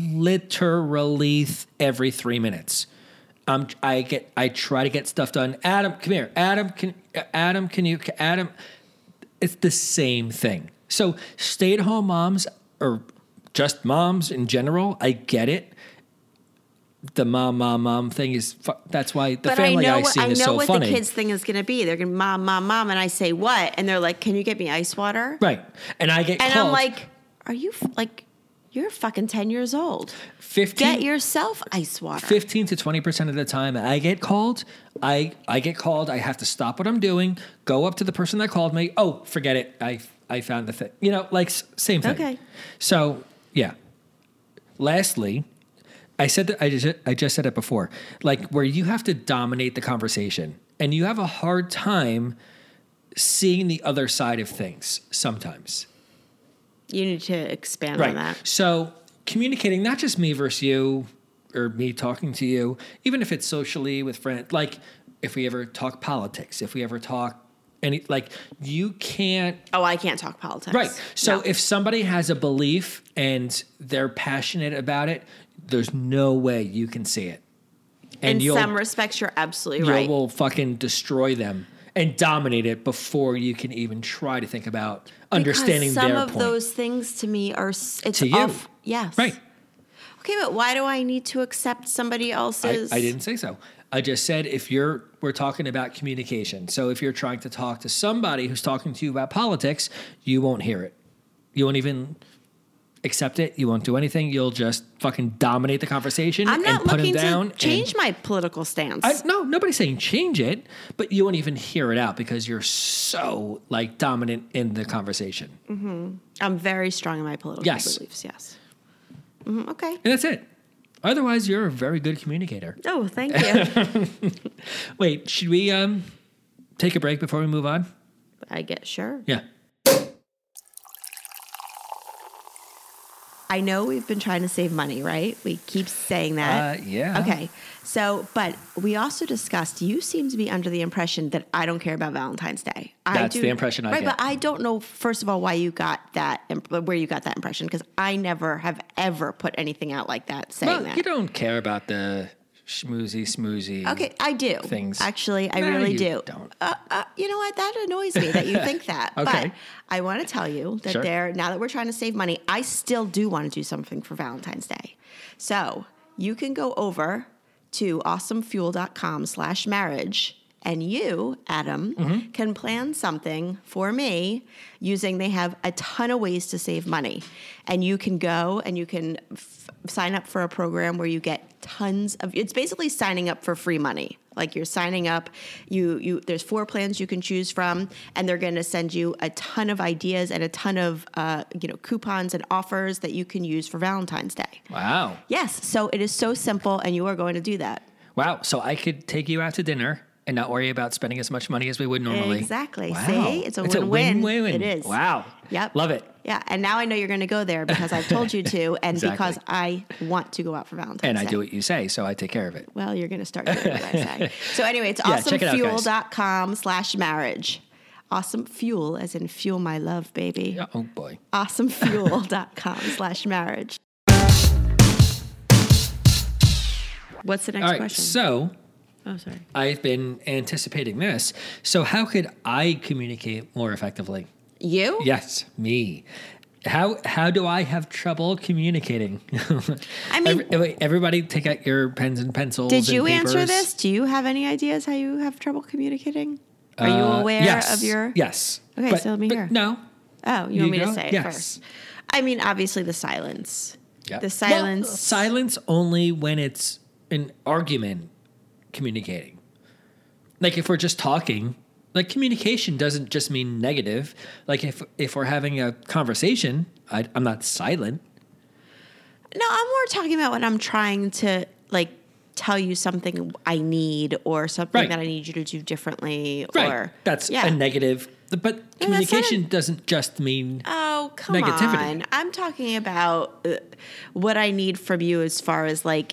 Speaker 1: literally th- every three minutes. Um, I get, I try to get stuff done. Adam, come here. Adam, can, Adam, can you, Adam? It's the same thing. So stay-at-home moms or just moms in general, I get it. The mom, mom, mom thing is, fu- that's why the
Speaker 2: but
Speaker 1: family
Speaker 2: I know,
Speaker 1: I see
Speaker 2: I
Speaker 1: is
Speaker 2: know
Speaker 1: so
Speaker 2: what
Speaker 1: funny.
Speaker 2: the kids' thing is going to be. They're going to mom, mom, mom, and I say what, and they're like, "Can you get me ice water?"
Speaker 1: Right. And I get
Speaker 2: And
Speaker 1: called.
Speaker 2: I'm like, "Are you f- like, you're fucking ten years old?
Speaker 1: fifteen,
Speaker 2: Get yourself ice water."
Speaker 1: fifteen to twenty percent of the time I get called, I, I get called, I have to stop what I'm doing, go up to the person that called me. Oh, forget it. I, I found the thing. You know, like s- same thing.
Speaker 2: Okay.
Speaker 1: So, yeah. Lastly, I said that I just, I just said it before, like where you have to dominate the conversation and you have a hard time seeing the other side of things sometimes.
Speaker 2: You need to expand on that.
Speaker 1: So communicating, not just me versus you or me talking to you, even if it's socially with friends, like if we ever talk politics, if we ever talk any, like you can't.
Speaker 2: Oh, I can't talk politics.
Speaker 1: Right. So
Speaker 2: No.
Speaker 1: if somebody has a belief and they're passionate about it, there's no way you can see it. And
Speaker 2: in
Speaker 1: you'll,
Speaker 2: some respects, you're absolutely
Speaker 1: you
Speaker 2: right.
Speaker 1: will fucking destroy them and dominate it before you can even try to think about understanding
Speaker 2: because some
Speaker 1: their
Speaker 2: of
Speaker 1: point.
Speaker 2: those things to me are s- it's
Speaker 1: To you.
Speaker 2: off. Yes.
Speaker 1: Right.
Speaker 2: Okay, but why do I need to accept somebody
Speaker 1: I,
Speaker 2: else's?
Speaker 1: I didn't say so. I just said if you're, we're talking about communication. So if you're trying to talk to somebody who's talking to you about politics, you won't hear it. You won't even accept it. You won't do anything. You'll just fucking dominate the conversation
Speaker 2: I'm not
Speaker 1: and put
Speaker 2: looking
Speaker 1: them down.
Speaker 2: to change
Speaker 1: and,
Speaker 2: my political stance.
Speaker 1: I, no, nobody's saying change it, but you won't even hear it out because you're so like dominant in the conversation.
Speaker 2: I'm very strong in my political
Speaker 1: Yes.
Speaker 2: beliefs. Yes. Mhm, okay.
Speaker 1: And that's it. Otherwise, you're a very good communicator.
Speaker 2: Oh, thank you.
Speaker 1: Wait, should we um take a break before we move on?
Speaker 2: I get sure.
Speaker 1: Yeah.
Speaker 2: I know we've been trying to save money, right? We keep saying that.
Speaker 1: Uh, yeah.
Speaker 2: Okay. So, but we also discussed, you seem to be under the impression that I don't care about Valentine's Day. I
Speaker 1: That's
Speaker 2: do,
Speaker 1: the impression I
Speaker 2: right,
Speaker 1: get.
Speaker 2: But I don't know, first of all, why you got that, imp- where you got that impression, because I never have ever put anything out like that, saying
Speaker 1: Well,
Speaker 2: that.
Speaker 1: you don't care about the schmoozy smoozy.
Speaker 2: Okay, I do.
Speaker 1: Things.
Speaker 2: Actually, I
Speaker 1: No,
Speaker 2: really
Speaker 1: you
Speaker 2: do.
Speaker 1: don't.
Speaker 2: Uh, uh, you know what? That annoys me that you think that.
Speaker 1: Okay.
Speaker 2: But I want to tell you that
Speaker 1: Sure.
Speaker 2: there, now that we're trying to save money, I still do want to do something for Valentine's Day. So you can go over to awesomefuel.com slash marriage. And you, Adam,
Speaker 1: Mm-hmm.
Speaker 2: can plan something for me using, they have a ton of ways to save money. And you can go and you can f- sign up for a program where you get tons of, it's basically signing up for free money. Like you're signing up, you you there's four plans you can choose from, and they're going to send you a ton of ideas and a ton of uh, you know coupons and offers that you can use for Valentine's Day.
Speaker 1: Wow.
Speaker 2: Yes, so it is so simple, and you are going to do that.
Speaker 1: Wow. So I could take you out to dinner and not worry about spending as much money as we would normally.
Speaker 2: Exactly.
Speaker 1: Wow.
Speaker 2: See, it's a win-win.
Speaker 1: win-win.
Speaker 2: It is.
Speaker 1: Wow.
Speaker 2: Yep.
Speaker 1: Love it.
Speaker 2: Yeah, and now I know you're going to go there because I've told you to, and
Speaker 1: Exactly.
Speaker 2: because I want to go out for Valentine's
Speaker 1: And
Speaker 2: Day.
Speaker 1: I do what you say, so I take care of it.
Speaker 2: Well, you're going to start doing what I say. So anyway, it's
Speaker 1: Yeah, check it out, guys.
Speaker 2: awesomefuel.com slash marriage. Awesome Fuel, as in fuel my love, baby.
Speaker 1: Yeah, oh boy.
Speaker 2: awesomefuel.com slash marriage. What's the next
Speaker 1: All right,
Speaker 2: question?
Speaker 1: so
Speaker 2: oh, sorry.
Speaker 1: I've been anticipating this. So how could I communicate more effectively?
Speaker 2: You?
Speaker 1: Yes, me. How how do I have trouble communicating?
Speaker 2: I mean,
Speaker 1: Every, everybody take out your pens and pencils.
Speaker 2: did you
Speaker 1: and
Speaker 2: answer
Speaker 1: papers.
Speaker 2: this? Do you have any ideas how you have trouble communicating? Are you
Speaker 1: Uh,
Speaker 2: aware
Speaker 1: yes,
Speaker 2: of your?
Speaker 1: Yes.
Speaker 2: Okay,
Speaker 1: But-
Speaker 2: so let me
Speaker 1: but
Speaker 2: hear.
Speaker 1: No.
Speaker 2: Oh, you,
Speaker 1: You
Speaker 2: want me
Speaker 1: go?
Speaker 2: to say it
Speaker 1: Yes.
Speaker 2: first? I mean, obviously the silence.
Speaker 1: Yeah.
Speaker 2: The silence.
Speaker 1: Well, silence only when it's an argument communicating. Like if we're just talking, like communication doesn't just mean negative. Like if if we're having a conversation, I, I'm not silent.
Speaker 2: No, I'm more talking about when I'm trying to like tell you something I need or something
Speaker 1: Right.
Speaker 2: that I need you to do differently.
Speaker 1: Right.
Speaker 2: Or
Speaker 1: That's
Speaker 2: yeah.
Speaker 1: a negative. But
Speaker 2: not a-
Speaker 1: communication doesn't just mean
Speaker 2: Oh, come
Speaker 1: Negativity.
Speaker 2: on. I'm talking about uh, what I need from you as far as like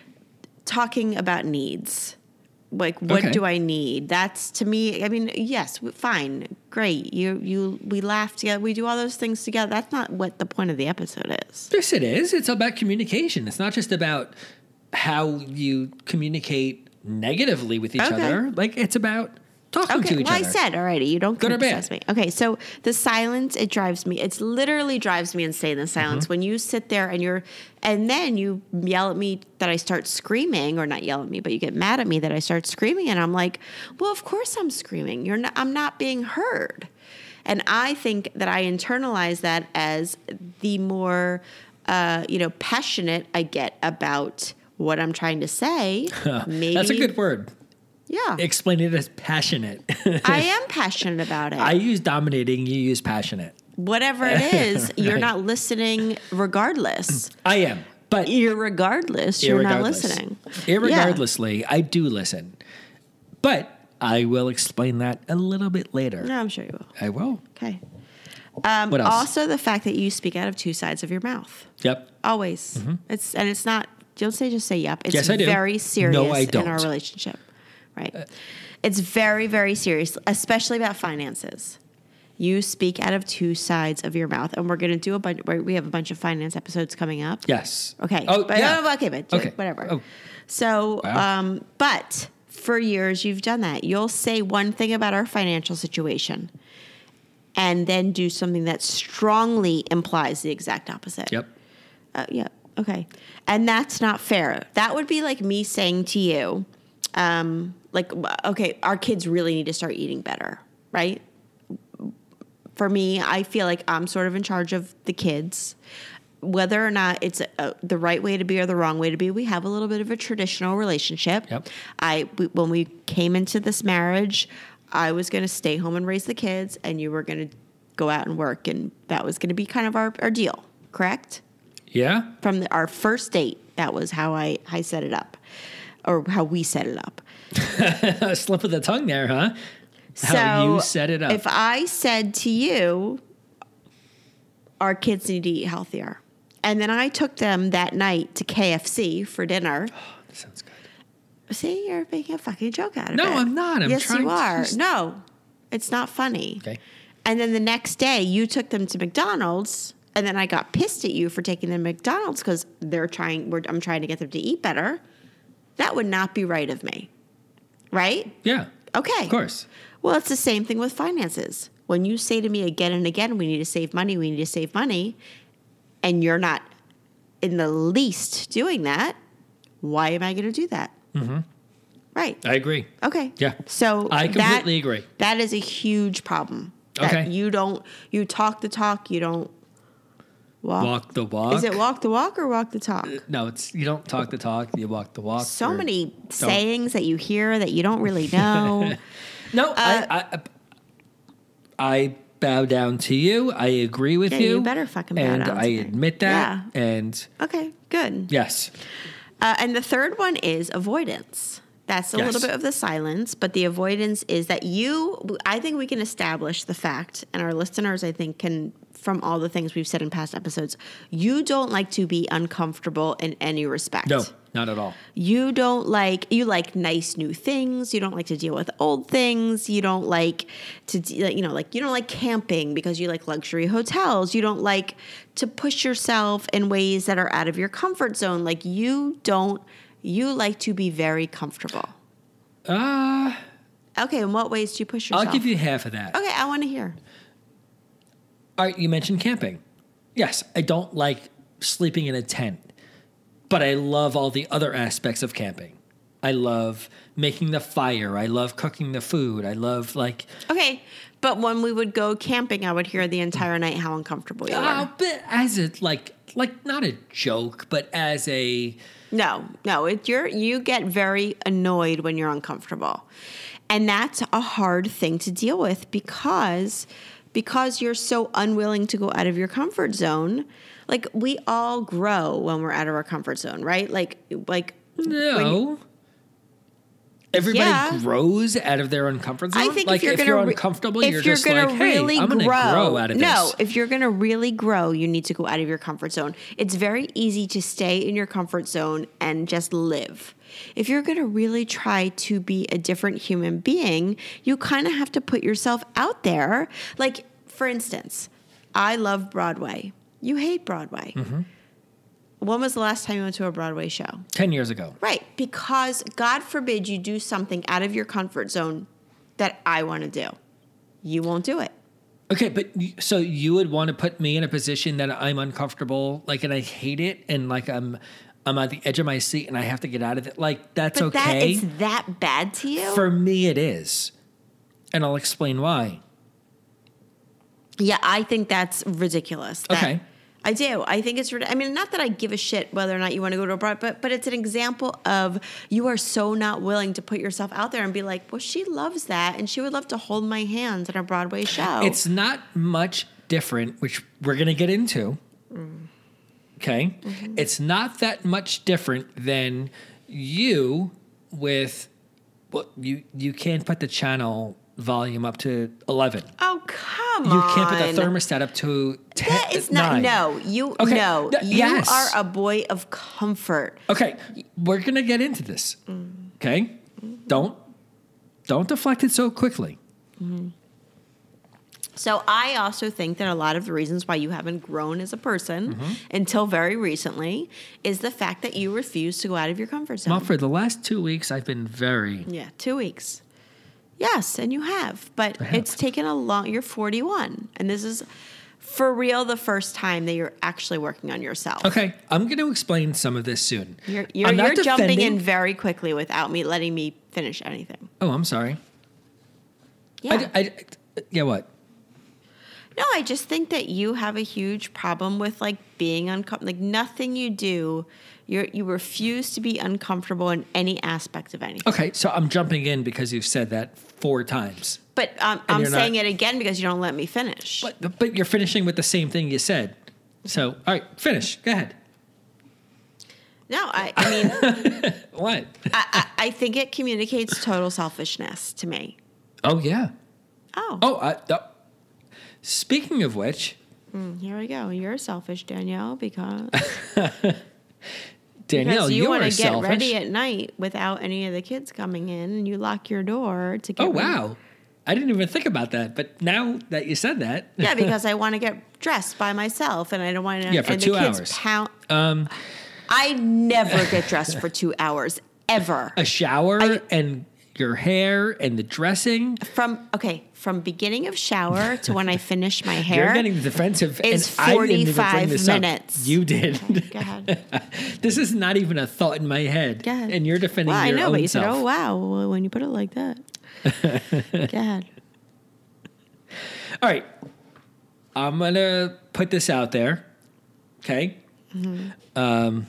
Speaker 2: talking about needs. Like, what
Speaker 1: Okay.
Speaker 2: do I need? That's to me, I mean, yes, w- fine, great. You, you, we laugh together. We do all those things together. That's not what the point of the episode is.
Speaker 1: Yes, it is. It's about communication. It's not just about how you communicate negatively with each
Speaker 2: Okay.
Speaker 1: other. Like it's about talking
Speaker 2: Okay,
Speaker 1: to each
Speaker 2: well,
Speaker 1: other.
Speaker 2: I said already, you don't
Speaker 1: Good or
Speaker 2: criticize
Speaker 1: bad?
Speaker 2: me. Okay, so the silence, it drives me. It's literally drives me insane, the silence.
Speaker 1: Mm-hmm.
Speaker 2: When you sit there and you're, and then you yell at me that I start screaming, or not yell at me, but you get mad at me that I start screaming, and I'm like, well, of course I'm screaming. You're not, I'm not being heard. And I think that I internalize that as the more, uh, you know, passionate I get about what I'm trying to say. Maybe
Speaker 1: That's a good word.
Speaker 2: Yeah,
Speaker 1: Explain it as passionate.
Speaker 2: I am passionate about it.
Speaker 1: I use dominating, you use passionate.
Speaker 2: Whatever it is, you're
Speaker 1: Right.
Speaker 2: not listening regardless.
Speaker 1: I am. But
Speaker 2: You're regardless, you're not
Speaker 1: irregardless-
Speaker 2: listening.
Speaker 1: Irregardlessly, I do listen. But I will explain that a little bit later.
Speaker 2: Yeah. No, I'm sure you will.
Speaker 1: I will.
Speaker 2: Okay. Um,
Speaker 1: What else?
Speaker 2: Also, the fact that you speak out of two sides of your mouth.
Speaker 1: Yep.
Speaker 2: Always. It's and it's not. Don't say just say yep. It's
Speaker 1: Yes, I do.
Speaker 2: very serious
Speaker 1: No, I
Speaker 2: in our
Speaker 1: don't.
Speaker 2: relationship. Right. It's very very serious, especially about finances. You speak out of two sides of your mouth, and we're going to do a bunch. We have a bunch of finance episodes coming up.
Speaker 1: Yes.
Speaker 2: Okay.
Speaker 1: Oh,
Speaker 2: but,
Speaker 1: yeah.
Speaker 2: oh, okay, but
Speaker 1: Okay.
Speaker 2: whatever.
Speaker 1: Oh.
Speaker 2: So,
Speaker 1: Wow.
Speaker 2: um, but for years you've done that. You'll say one thing about our financial situation and then do something that strongly implies the exact opposite.
Speaker 1: Yep.
Speaker 2: Uh, yeah. Okay. And that's not fair. That would be like me saying to you, um, like, okay, our kids really need to start eating better, right? For me, I feel like I'm sort of in charge of the kids. Whether or not it's a, the right way to be or the wrong way to be, we have a little bit of a traditional relationship.
Speaker 1: Yep.
Speaker 2: I we, when we came into this marriage, I was going to stay home and raise the kids, and you were going to go out and work, and that was going to be kind of our, our deal, correct?
Speaker 1: Yeah.
Speaker 2: From the, our first date, that was how I, I set it up, or how we set it up.
Speaker 1: A slip of the tongue there, huh?
Speaker 2: So
Speaker 1: How you set it up.
Speaker 2: If I said to you, our kids need to eat healthier, and then I took them that night to K F C for dinner.
Speaker 1: That sounds good.
Speaker 2: See, you're making a fucking joke out of
Speaker 1: No,
Speaker 2: it.
Speaker 1: I'm not. I'm
Speaker 2: yes,
Speaker 1: trying
Speaker 2: you
Speaker 1: to
Speaker 2: are.
Speaker 1: just-
Speaker 2: No, it's not funny.
Speaker 1: Okay.
Speaker 2: And then the next day, you took them to McDonald's, and then I got pissed at you for taking them to McDonald's because they're trying. We're, I'm trying to get them to eat better. That would not be right of me, right?
Speaker 1: Yeah.
Speaker 2: Okay.
Speaker 1: Of course.
Speaker 2: Well, it's the same thing with finances. When you say to me again and again, we need to save money, we need to save money, and you're not in the least doing that, why am I going to do that? Mm-hmm. Right.
Speaker 1: I agree.
Speaker 2: Okay.
Speaker 1: Yeah.
Speaker 2: So
Speaker 1: I
Speaker 2: that-
Speaker 1: completely agree.
Speaker 2: That is a huge problem. That
Speaker 1: Okay.
Speaker 2: You don't, you talk the talk, you don't walk.
Speaker 1: Walk the walk.
Speaker 2: Is it walk the walk or walk the talk?
Speaker 1: No, it's you don't talk the talk, you walk the walk.
Speaker 2: So
Speaker 1: or-
Speaker 2: many sayings that you hear that you don't really know.
Speaker 1: No,
Speaker 2: Uh,
Speaker 1: I, I I bow down to you. I agree with
Speaker 2: Yeah,
Speaker 1: you.
Speaker 2: you better fucking bow
Speaker 1: and
Speaker 2: down to
Speaker 1: I
Speaker 2: me.
Speaker 1: admit that. And
Speaker 2: Okay, good.
Speaker 1: yes.
Speaker 2: Uh, and the third one is avoidance. That's a
Speaker 1: Yes.
Speaker 2: little bit of the silence, but the avoidance is that you, I think we can establish the fact, and our listeners, I think, can, from all the things we've said in past episodes, you don't like to be uncomfortable in any respect.
Speaker 1: No. not at all.
Speaker 2: You don't like, you like nice new things. You don't like to deal with old things. You don't like to, de- you know, like you don't like camping because you like luxury hotels. You don't like to push yourself in ways that are out of your comfort zone. Like you don't, you like to be very comfortable.
Speaker 1: Uh,
Speaker 2: Okay, in what ways do you push yourself?
Speaker 1: I'll give you half of that.
Speaker 2: Okay, I want to hear.
Speaker 1: All right, you mentioned camping. Yes, I don't like sleeping in a tent. But I love all the other aspects of camping. I love making the fire. I love cooking the food. I love like.
Speaker 2: Okay, but when we would go camping, I would hear the entire night how uncomfortable you
Speaker 1: Uh,
Speaker 2: were.
Speaker 1: but as a like like not a joke, but as a.
Speaker 2: No, no, it, you're you get very annoyed when you're uncomfortable, and that's a hard thing to deal with because because you're so unwilling to go out of your comfort zone. Like we all grow when we're out of our comfort zone, right? Like like
Speaker 1: No. Everybody
Speaker 2: Yeah.
Speaker 1: grows out of their uncomfort zone.
Speaker 2: I think
Speaker 1: like
Speaker 2: if you're
Speaker 1: you're
Speaker 2: gonna re-
Speaker 1: uncomfortable,
Speaker 2: if
Speaker 1: you're,
Speaker 2: you're
Speaker 1: just
Speaker 2: gonna
Speaker 1: like, hey,
Speaker 2: really
Speaker 1: I'm going to grow out of this.
Speaker 2: No, if you're gonna really grow, you need to go out of your comfort zone. It's very easy to stay in your comfort zone and just live. If you're gonna really try to be a different human being, you kind of have to put yourself out there. Like, for instance, I love Broadway. You hate Broadway.
Speaker 1: Mm-hmm.
Speaker 2: When was the last time you went to a Broadway show?
Speaker 1: Ten years ago.
Speaker 2: Right, because God forbid you do something out of your comfort zone that I want to do. You won't do it.
Speaker 1: Okay, but y- so you would want to put me in a position that I'm uncomfortable, like, and I hate it, and like I'm, I'm at the edge of my seat, and I have to get out of it. Like that's
Speaker 2: But that
Speaker 1: okay.
Speaker 2: it's that bad to you?
Speaker 1: For me, it is, and I'll explain why.
Speaker 2: Yeah, I think that's ridiculous. That-
Speaker 1: Okay.
Speaker 2: I do. I think it's. rid- I mean, not that I give a shit whether or not you want to go to a broad, but but it's an example of you are so not willing to put yourself out there and be like, well, she loves that, and she would love to hold my hands at a Broadway show.
Speaker 1: It's not much different, which we're going to get into. Okay?
Speaker 2: Mm-hmm.
Speaker 1: It's not that much different than you with, well, you, you can't put the channel volume up to eleven.
Speaker 2: Oh, come
Speaker 1: You
Speaker 2: on.
Speaker 1: can't put the thermostat up to ten.
Speaker 2: That is not.
Speaker 1: nine.
Speaker 2: No, you.
Speaker 1: Okay,
Speaker 2: No,
Speaker 1: th-
Speaker 2: you
Speaker 1: yes.
Speaker 2: are a boy of comfort.
Speaker 1: Okay, we're going to get into this. Okay? Don't don't deflect it so quickly.
Speaker 2: So I also think that a lot of the reasons why you haven't grown as a person
Speaker 1: Mm-hmm.
Speaker 2: until very recently is the fact that you refuse to go out of your comfort zone.
Speaker 1: Well, for the last two weeks, I've been very.
Speaker 2: Yeah, two weeks. Yes, and you have, but
Speaker 1: I have.
Speaker 2: it's taken a long. You're forty-one, and this is for real the first time that you're actually working on yourself.
Speaker 1: Okay, I'm going to explain some of this soon.
Speaker 2: You're you're,
Speaker 1: I'm not
Speaker 2: you're jumping
Speaker 1: defending-
Speaker 2: in very quickly without me letting me finish anything.
Speaker 1: Oh, I'm sorry.
Speaker 2: Yeah.
Speaker 1: I, I- yeah, what?
Speaker 2: No, I just think that you have a huge problem with like being uncomfortable. Like nothing you do, you you refuse to be uncomfortable in any aspect of anything.
Speaker 1: Okay, so I'm jumping in because you've said that four times.
Speaker 2: But um,
Speaker 1: And
Speaker 2: I'm
Speaker 1: you're
Speaker 2: saying
Speaker 1: not-
Speaker 2: it again because you don't let me finish.
Speaker 1: But but you're finishing with the same thing you said. So, all right, finish. Go ahead.
Speaker 2: No, I, I mean,
Speaker 1: What?
Speaker 2: I, I, I think it communicates total selfishness to me.
Speaker 1: Oh, yeah.
Speaker 2: Oh,
Speaker 1: Oh, I, uh, speaking of which,
Speaker 2: mm, here we go. You're selfish, Danielle, because,
Speaker 1: Danielle,
Speaker 2: because you
Speaker 1: you
Speaker 2: want
Speaker 1: are
Speaker 2: to get
Speaker 1: selfish.
Speaker 2: ready at night without any of the kids coming in, and you lock your door to get.
Speaker 1: Oh,
Speaker 2: ready.
Speaker 1: wow. I didn't even think about that. But now that you said that.
Speaker 2: Yeah, because I want to get dressed by myself, and I don't want to.
Speaker 1: Yeah, for
Speaker 2: and
Speaker 1: two
Speaker 2: the kids
Speaker 1: hours.
Speaker 2: Pound,
Speaker 1: Um,
Speaker 2: I never get dressed for two hours ever.
Speaker 1: a shower
Speaker 2: I-
Speaker 1: and your hair and the dressing.
Speaker 2: From okay, from beginning of shower to when I finish my hair.
Speaker 1: You're getting defensive.
Speaker 2: is
Speaker 1: and I didn't even bring
Speaker 2: forty-five
Speaker 1: this up.
Speaker 2: minutes.
Speaker 1: You did.
Speaker 2: Go ahead.
Speaker 1: This is not even a thought in my head.
Speaker 2: Go ahead.
Speaker 1: And you're defending
Speaker 2: Well, I
Speaker 1: your
Speaker 2: know,
Speaker 1: own
Speaker 2: but you
Speaker 1: self.
Speaker 2: said, "Oh wow," well, when you put it like that. Go ahead.
Speaker 1: All right. I'm going to put this out there. Okay?
Speaker 2: Mm-hmm.
Speaker 1: Um,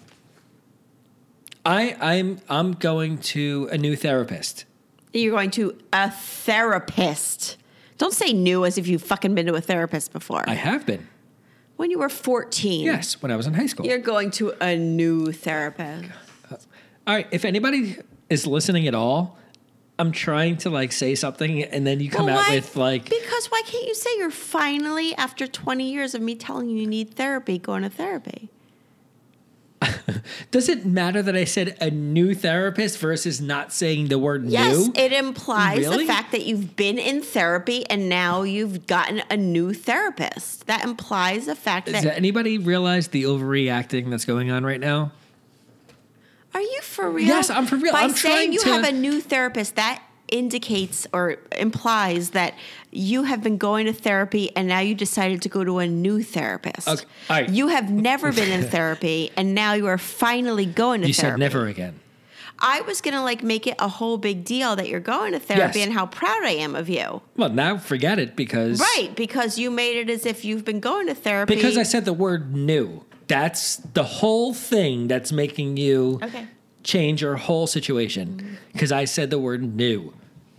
Speaker 1: I, I'm I'm going to a new therapist.
Speaker 2: You're going to a therapist. Don't say new as if you've fucking been to a therapist before.
Speaker 1: I have been.
Speaker 2: When you were fourteen.
Speaker 1: Yes, when I was in high school.
Speaker 2: You're going to a new therapist.
Speaker 1: All right. If anybody is listening at all, I'm trying to like say something and then you come
Speaker 2: Well,
Speaker 1: out
Speaker 2: why-
Speaker 1: with like,
Speaker 2: Because why can't you say you're finally, after twenty years of me telling you you need therapy, going to therapy?
Speaker 1: Does it matter that I said a new therapist versus not saying the word
Speaker 2: Yes,
Speaker 1: new?
Speaker 2: it implies
Speaker 1: Really?
Speaker 2: the fact that you've been in therapy and now you've gotten a new therapist. That implies the fact
Speaker 1: Does
Speaker 2: that.
Speaker 1: anybody realize the overreacting that's going on right now?
Speaker 2: Are you for real?
Speaker 1: Yes, I'm for real.
Speaker 2: By
Speaker 1: I'm
Speaker 2: saying
Speaker 1: trying
Speaker 2: you
Speaker 1: to-
Speaker 2: have a new therapist, that indicates or implies that you have been going to therapy and now you decided to go to a new therapist.
Speaker 1: Okay, all right.
Speaker 2: You have never been in therapy and now you are finally going to
Speaker 1: You
Speaker 2: therapy.
Speaker 1: said never again.
Speaker 2: I was going to like make it a whole big deal that you're going to therapy
Speaker 1: Yes.
Speaker 2: and how proud I am of you.
Speaker 1: Well, now forget it because
Speaker 2: Right, because you made it as if you've been going to therapy.
Speaker 1: because I said the word new. That's the whole thing that's making you
Speaker 2: Okay.
Speaker 1: change your whole situation because I said the word new.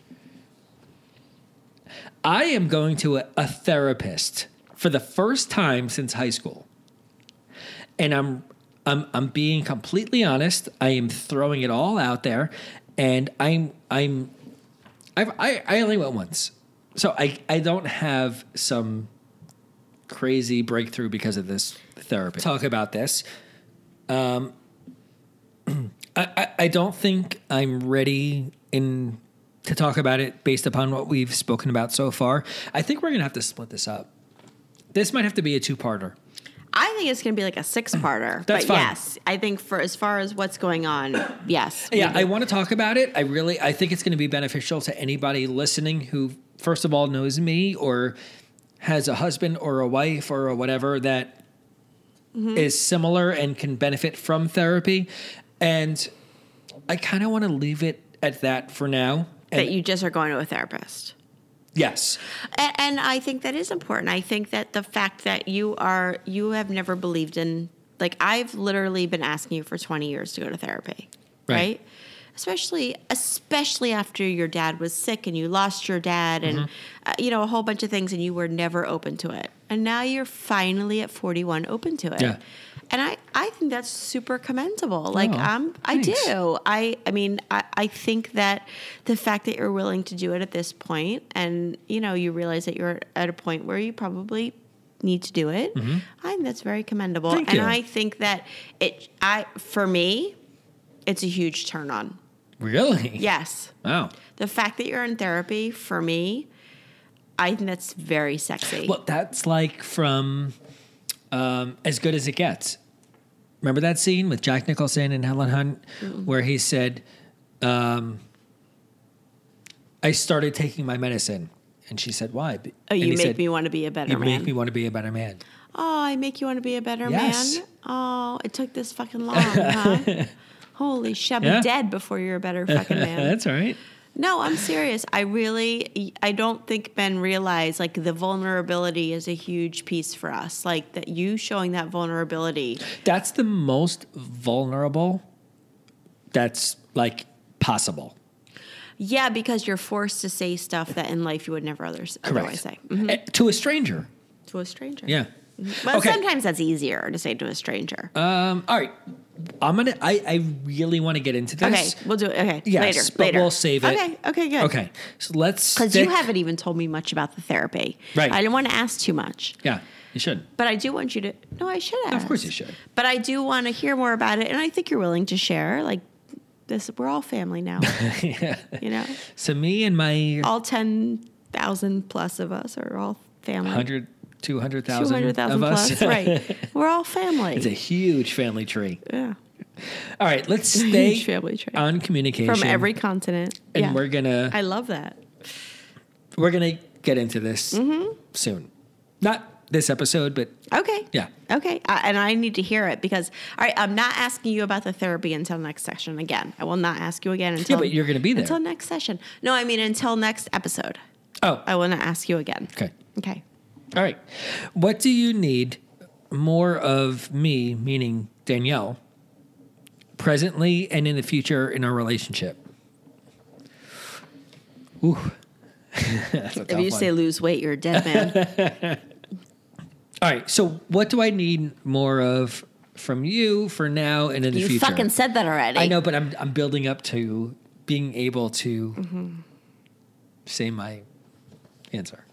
Speaker 1: I am going to a, a therapist for the first time since high school. And I'm I'm I'm being completely honest. I am throwing it all out there and I'm I'm I've, I I only went once. So I I don't have some crazy breakthrough because of this therapy. Talk about this. Um I, I, I don't think I'm ready in to talk about it based upon what we've spoken about so far. I think we're going to have to split this up. This might have to be a two-parter.
Speaker 2: I think it's going to be like a six-parter.
Speaker 1: That's
Speaker 2: but
Speaker 1: fine.
Speaker 2: yes, I think for as far as what's going on, yes. we
Speaker 1: Yeah,
Speaker 2: do.
Speaker 1: I want to talk about it. I really, I think it's going to be beneficial to anybody listening who, first of all, knows me or has a husband or a wife or a whatever that
Speaker 2: Mm-hmm.
Speaker 1: is similar and can benefit from therapy. And I kind of want to leave it at that for now.
Speaker 2: that
Speaker 1: And
Speaker 2: you just are going to a therapist.
Speaker 1: yes,
Speaker 2: And, and I think that is important. I think that the fact that you are, you have never believed in, like, I've literally been asking you for twenty years to go to therapy,
Speaker 1: Right.
Speaker 2: right? Especially, especially after your dad was sick and you lost your dad and, uh, you know, a whole bunch of things and you were never open to it. And now you're finally at forty-one open to it.
Speaker 1: Yeah.
Speaker 2: And I, I think that's super commendable. Like
Speaker 1: Oh,
Speaker 2: I'm, I
Speaker 1: thanks.
Speaker 2: do. I, I mean, I, I think that the fact that you're willing to do it at this point, and you know, you realize that you're at a point where you probably need to do it. I think that's very commendable.
Speaker 1: Mm-hmm. Thank
Speaker 2: and
Speaker 1: you.
Speaker 2: I think that it, I, for me, it's a huge turn on.
Speaker 1: really?
Speaker 2: Yes,
Speaker 1: Wow.
Speaker 2: the fact that you're in therapy for me, I think that's very sexy.
Speaker 1: Well, that's like from um, As Good as It Gets. Remember that scene with Jack Nicholson and Helen Hunt where he said, um, I started taking my medicine. And she said, why?
Speaker 2: oh,
Speaker 1: And
Speaker 2: you
Speaker 1: he
Speaker 2: make
Speaker 1: said,
Speaker 2: me want to be a better
Speaker 1: You
Speaker 2: man.
Speaker 1: make me want to be a better man.
Speaker 2: Oh, I make you want to be a better
Speaker 1: Yes.
Speaker 2: man. Oh, it took this fucking long, huh? Holy shit, I'll
Speaker 1: Yeah.
Speaker 2: be dead before you're a better fucking man.
Speaker 1: That's all right.
Speaker 2: No, I'm serious. I really, I don't think men realize like the vulnerability is a huge piece for us. Like that you showing that vulnerability.
Speaker 1: That's the most vulnerable that's like possible.
Speaker 2: Yeah, because you're forced to say stuff that in life you would never others, otherwise say Mhm.
Speaker 1: Eh, To a stranger.
Speaker 2: to a stranger.
Speaker 1: Yeah.
Speaker 2: But
Speaker 1: Okay.
Speaker 2: sometimes that's easier to say to a stranger.
Speaker 1: Um, all right. I'm gonna. I, I really want to get into
Speaker 2: okay,
Speaker 1: this.
Speaker 2: we'll do it. Okay,
Speaker 1: Yes,
Speaker 2: later.
Speaker 1: but
Speaker 2: later.
Speaker 1: we'll save it.
Speaker 2: Okay, okay, good.
Speaker 1: Okay. So let's.
Speaker 2: Because you
Speaker 1: stick-
Speaker 2: haven't even told me much about the therapy.
Speaker 1: Right.
Speaker 2: I didn't want to ask too much.
Speaker 1: Yeah, you should.
Speaker 2: But I do want you to. No, I should ask.
Speaker 1: Of course you should.
Speaker 2: But I do want to hear more about it, and I think you're willing to share. Like this, we're all family now.
Speaker 1: yeah.
Speaker 2: You know,
Speaker 1: So me and my
Speaker 2: all ten thousand plus of us are all family.
Speaker 1: one hundred, two hundred
Speaker 2: Two
Speaker 1: thousand
Speaker 2: hundred thousand
Speaker 1: of us.
Speaker 2: plus, right? We're all family.
Speaker 1: It's a huge family tree.
Speaker 2: yeah,
Speaker 1: All right, let's
Speaker 2: huge
Speaker 1: stay
Speaker 2: family tree
Speaker 1: on communication
Speaker 2: from every continent.
Speaker 1: and
Speaker 2: yeah.
Speaker 1: we're gonna
Speaker 2: I love that.
Speaker 1: we're gonna get into this
Speaker 2: Mm-hmm.
Speaker 1: soon. Not this episode, but
Speaker 2: Okay.
Speaker 1: yeah.
Speaker 2: Okay. Uh, and I need to hear it because, all right, I'm not asking you about the therapy until next session again. I will not ask you again until.
Speaker 1: but you're gonna be there.
Speaker 2: Until next session. No, I mean until next episode.
Speaker 1: Oh,
Speaker 2: I will not ask you again.
Speaker 1: okay.
Speaker 2: Okay.
Speaker 1: All right. What do you need more of me, meaning Danielle, presently and in the future in our relationship? Ooh. That's a
Speaker 2: If
Speaker 1: tough
Speaker 2: you
Speaker 1: one.
Speaker 2: say lose weight, you're a dead man.
Speaker 1: All right. So what do I need more of from you for now and in the
Speaker 2: you
Speaker 1: future?
Speaker 2: fucking said that already.
Speaker 1: I know, but I'm I'm building up to being able to
Speaker 2: Mm-hmm.
Speaker 1: say my answer.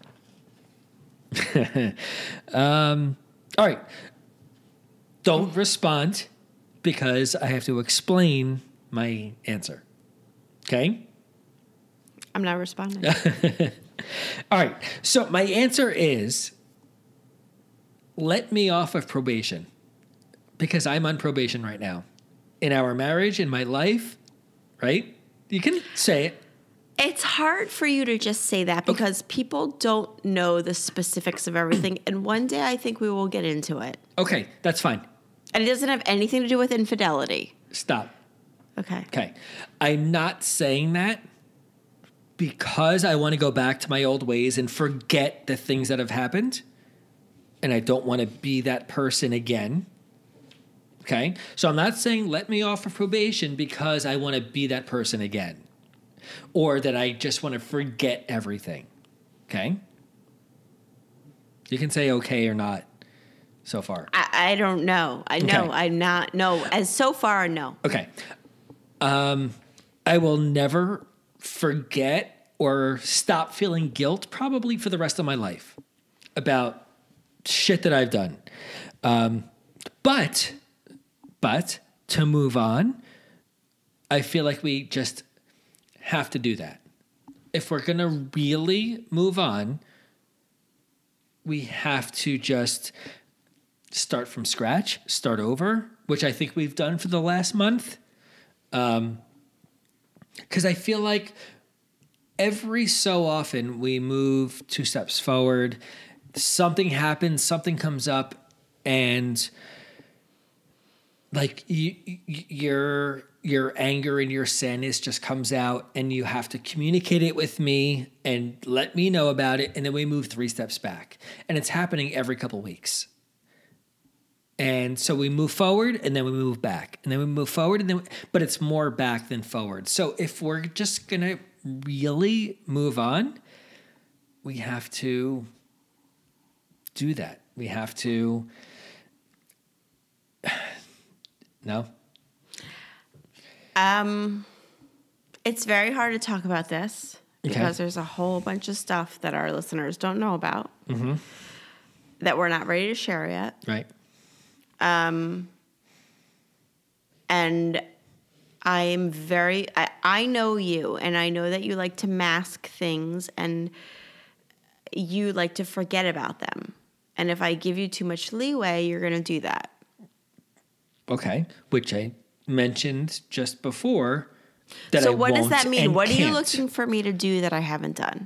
Speaker 1: um, all right. Don't respond because I have to explain my answer. Okay?
Speaker 2: I'm not responding.
Speaker 1: All right. So my answer is let me off of probation because I'm on probation right now. In our marriage, in my life, right? You can say it.
Speaker 2: It's hard for you to just say that because okay. people don't know the specifics of everything. And one day I think we will get into it.
Speaker 1: Okay, that's fine.
Speaker 2: And it doesn't have anything to do with infidelity.
Speaker 1: Stop.
Speaker 2: Okay.
Speaker 1: Okay. I'm not saying that because I want to go back to my old ways and forget the things that have happened. And I don't want to be that person again. Okay? So I'm not saying let me off of probation because I want to be that person again. Or that I just want to forget everything. Okay? You can say okay or not so far.
Speaker 2: I, I don't know. I know. Okay. I'm not. No. As so far, no.
Speaker 1: Okay. Um, I will never forget or stop feeling guilt probably for the rest of my life about shit that I've done. Um, but, but to move on, I feel like we just have to do that. If we're going to really move on, we have to just start from scratch, start over, which I think we've done for the last month. Um, because I feel like every so often we move two steps forward, something happens, something comes up, and like you, your your anger and your sadness just comes out, and you have to communicate it with me and let me know about it, and then we move three steps back, and it's happening every couple weeks. And so we move forward, and then we move back, and then we move forward, and then but it's more back than forward. So if we're just gonna really move on, we have to do that. We have to. No.
Speaker 2: Um, it's very hard to talk about this because
Speaker 1: okay.
Speaker 2: there's a whole bunch of stuff that our listeners don't know about
Speaker 1: mm-hmm.
Speaker 2: that we're not ready to share yet.
Speaker 1: Right.
Speaker 2: Um, and I'm very, I, I know you, and I know that you like to mask things and you like to forget about them. And if I give you too much leeway, you're going to do that.
Speaker 1: Okay. Which I mentioned just before that
Speaker 2: so
Speaker 1: I
Speaker 2: what
Speaker 1: won't
Speaker 2: does that mean? What are
Speaker 1: can't.
Speaker 2: you looking for me to do that I haven't done?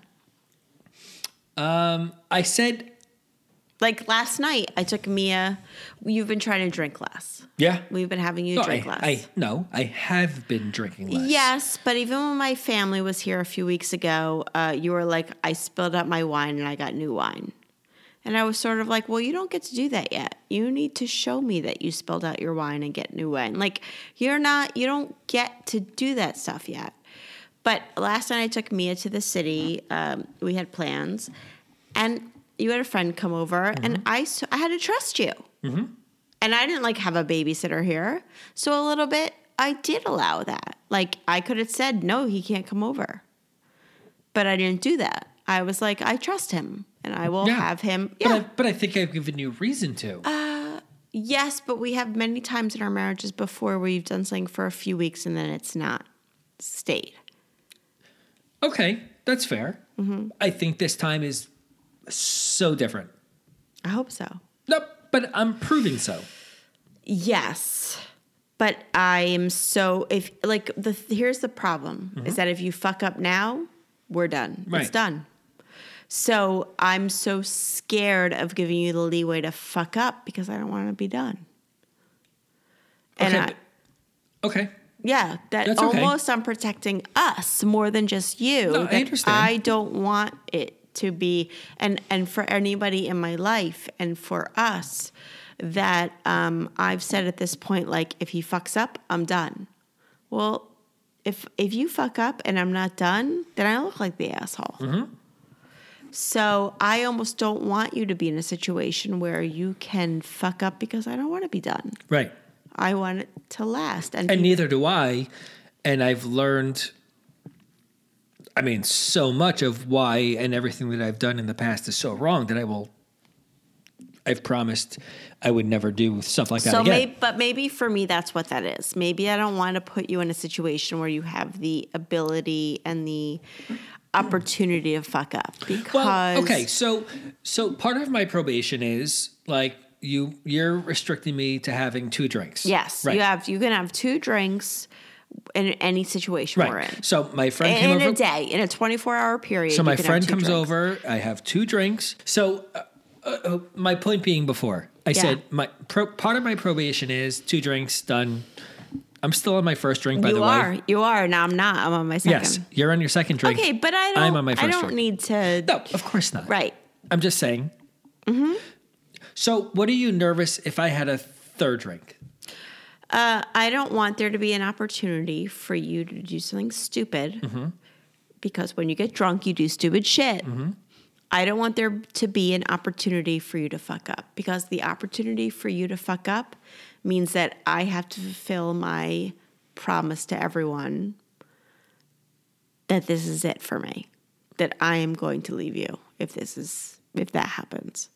Speaker 1: Um, I said,
Speaker 2: like last night, I took Mia. You've been trying to drink less.
Speaker 1: Yeah,
Speaker 2: we've been having you
Speaker 1: no,
Speaker 2: drink
Speaker 1: I,
Speaker 2: less.
Speaker 1: I no, I have been drinking less.
Speaker 2: Yes, but even when my family was here a few weeks ago, uh, you were like, I spilled out my wine and I got new wine. And I was sort of like, well, you don't get to do that yet. You need to show me that you spilled out your wine and get new wine. Like, you're not, you don't get to do that stuff yet. But last night I took Mia to the city. Um, we had plans. And you had a friend come over. Mm-hmm. And I, I had to trust you.
Speaker 1: Mm-hmm.
Speaker 2: And I didn't, like, have a babysitter here. So a little bit, I did allow that. Like, I could have said, no, he can't come over. But I didn't do that. I was like, I trust him. And I will yeah. have him. Yeah.
Speaker 1: But I, but I think I've given you reason to.
Speaker 2: Uh, yes, but we have many times in our marriages before where you've done something for a few weeks and then it's not stayed.
Speaker 1: Okay, that's fair. Mm-hmm. I think this time is so different.
Speaker 2: I hope so.
Speaker 1: Nope, but I'm proving so.
Speaker 2: Yes. But I am so, if like, the here's the problem, mm-hmm. is that if you fuck up now, we're done.
Speaker 1: Right.
Speaker 2: It's done. So I'm so scared of giving you the leeway to fuck up because I don't want to be done. And
Speaker 1: okay. I, okay.
Speaker 2: Yeah, that
Speaker 1: That's
Speaker 2: almost
Speaker 1: okay.
Speaker 2: I'm protecting us more than just you.
Speaker 1: No, I understand.
Speaker 2: I don't want it to be, and, and for anybody in my life and for us, that um, I've said at this point, like, if he fucks up, I'm done. Well, if if you fuck up and I'm not done, then I look like the asshole.
Speaker 1: Mm-hmm.
Speaker 2: So I almost don't want you to be in a situation where you can fuck up because I don't want to be done.
Speaker 1: Right.
Speaker 2: I want it to last. And,
Speaker 1: and
Speaker 2: people-
Speaker 1: neither do I. And I've learned, I mean, so much of why and everything that I've done in the past is so wrong that I will, I've promised I would never do stuff like that
Speaker 2: so
Speaker 1: again.
Speaker 2: maybe, but maybe for me, that's what that is. Maybe I don't want to put you in a situation where you have the ability and the opportunity to fuck up. Because
Speaker 1: Well, okay, so so part of my probation is like you you're restricting me to having two drinks.
Speaker 2: yes,
Speaker 1: right.
Speaker 2: you have you can have two drinks in any situation we're
Speaker 1: Right.
Speaker 2: in.
Speaker 1: So my friend came
Speaker 2: In
Speaker 1: over.
Speaker 2: a day, in a twenty-four hour period.
Speaker 1: So
Speaker 2: you
Speaker 1: my
Speaker 2: can have
Speaker 1: friend
Speaker 2: two
Speaker 1: comes
Speaker 2: drinks.
Speaker 1: over. I have two drinks. So uh, uh, my point being before, I
Speaker 2: Yeah.
Speaker 1: said my pro, part of my probation is two drinks done. I'm still on my first drink, by
Speaker 2: You
Speaker 1: the
Speaker 2: are,
Speaker 1: way.
Speaker 2: you are. Now I'm not. I'm on my second.
Speaker 1: Yes, you're on your second drink.
Speaker 2: Okay, but I don't.
Speaker 1: I'm on my
Speaker 2: I
Speaker 1: first
Speaker 2: don't
Speaker 1: drink.
Speaker 2: need to.
Speaker 1: No, of course not.
Speaker 2: Right.
Speaker 1: I'm just saying. Mm-hmm. So, what are you nervous if I had a third drink?
Speaker 2: Uh, I don't want there to be an opportunity for you to do something stupid
Speaker 1: Mm-hmm.
Speaker 2: because when you get drunk, you do stupid shit.
Speaker 1: Mm-hmm.
Speaker 2: I don't want there to be an opportunity for you to fuck up because the opportunity for you to fuck up means that I have to fulfill my promise to everyone that this is it for me, that I am going to leave you if this is if that happens.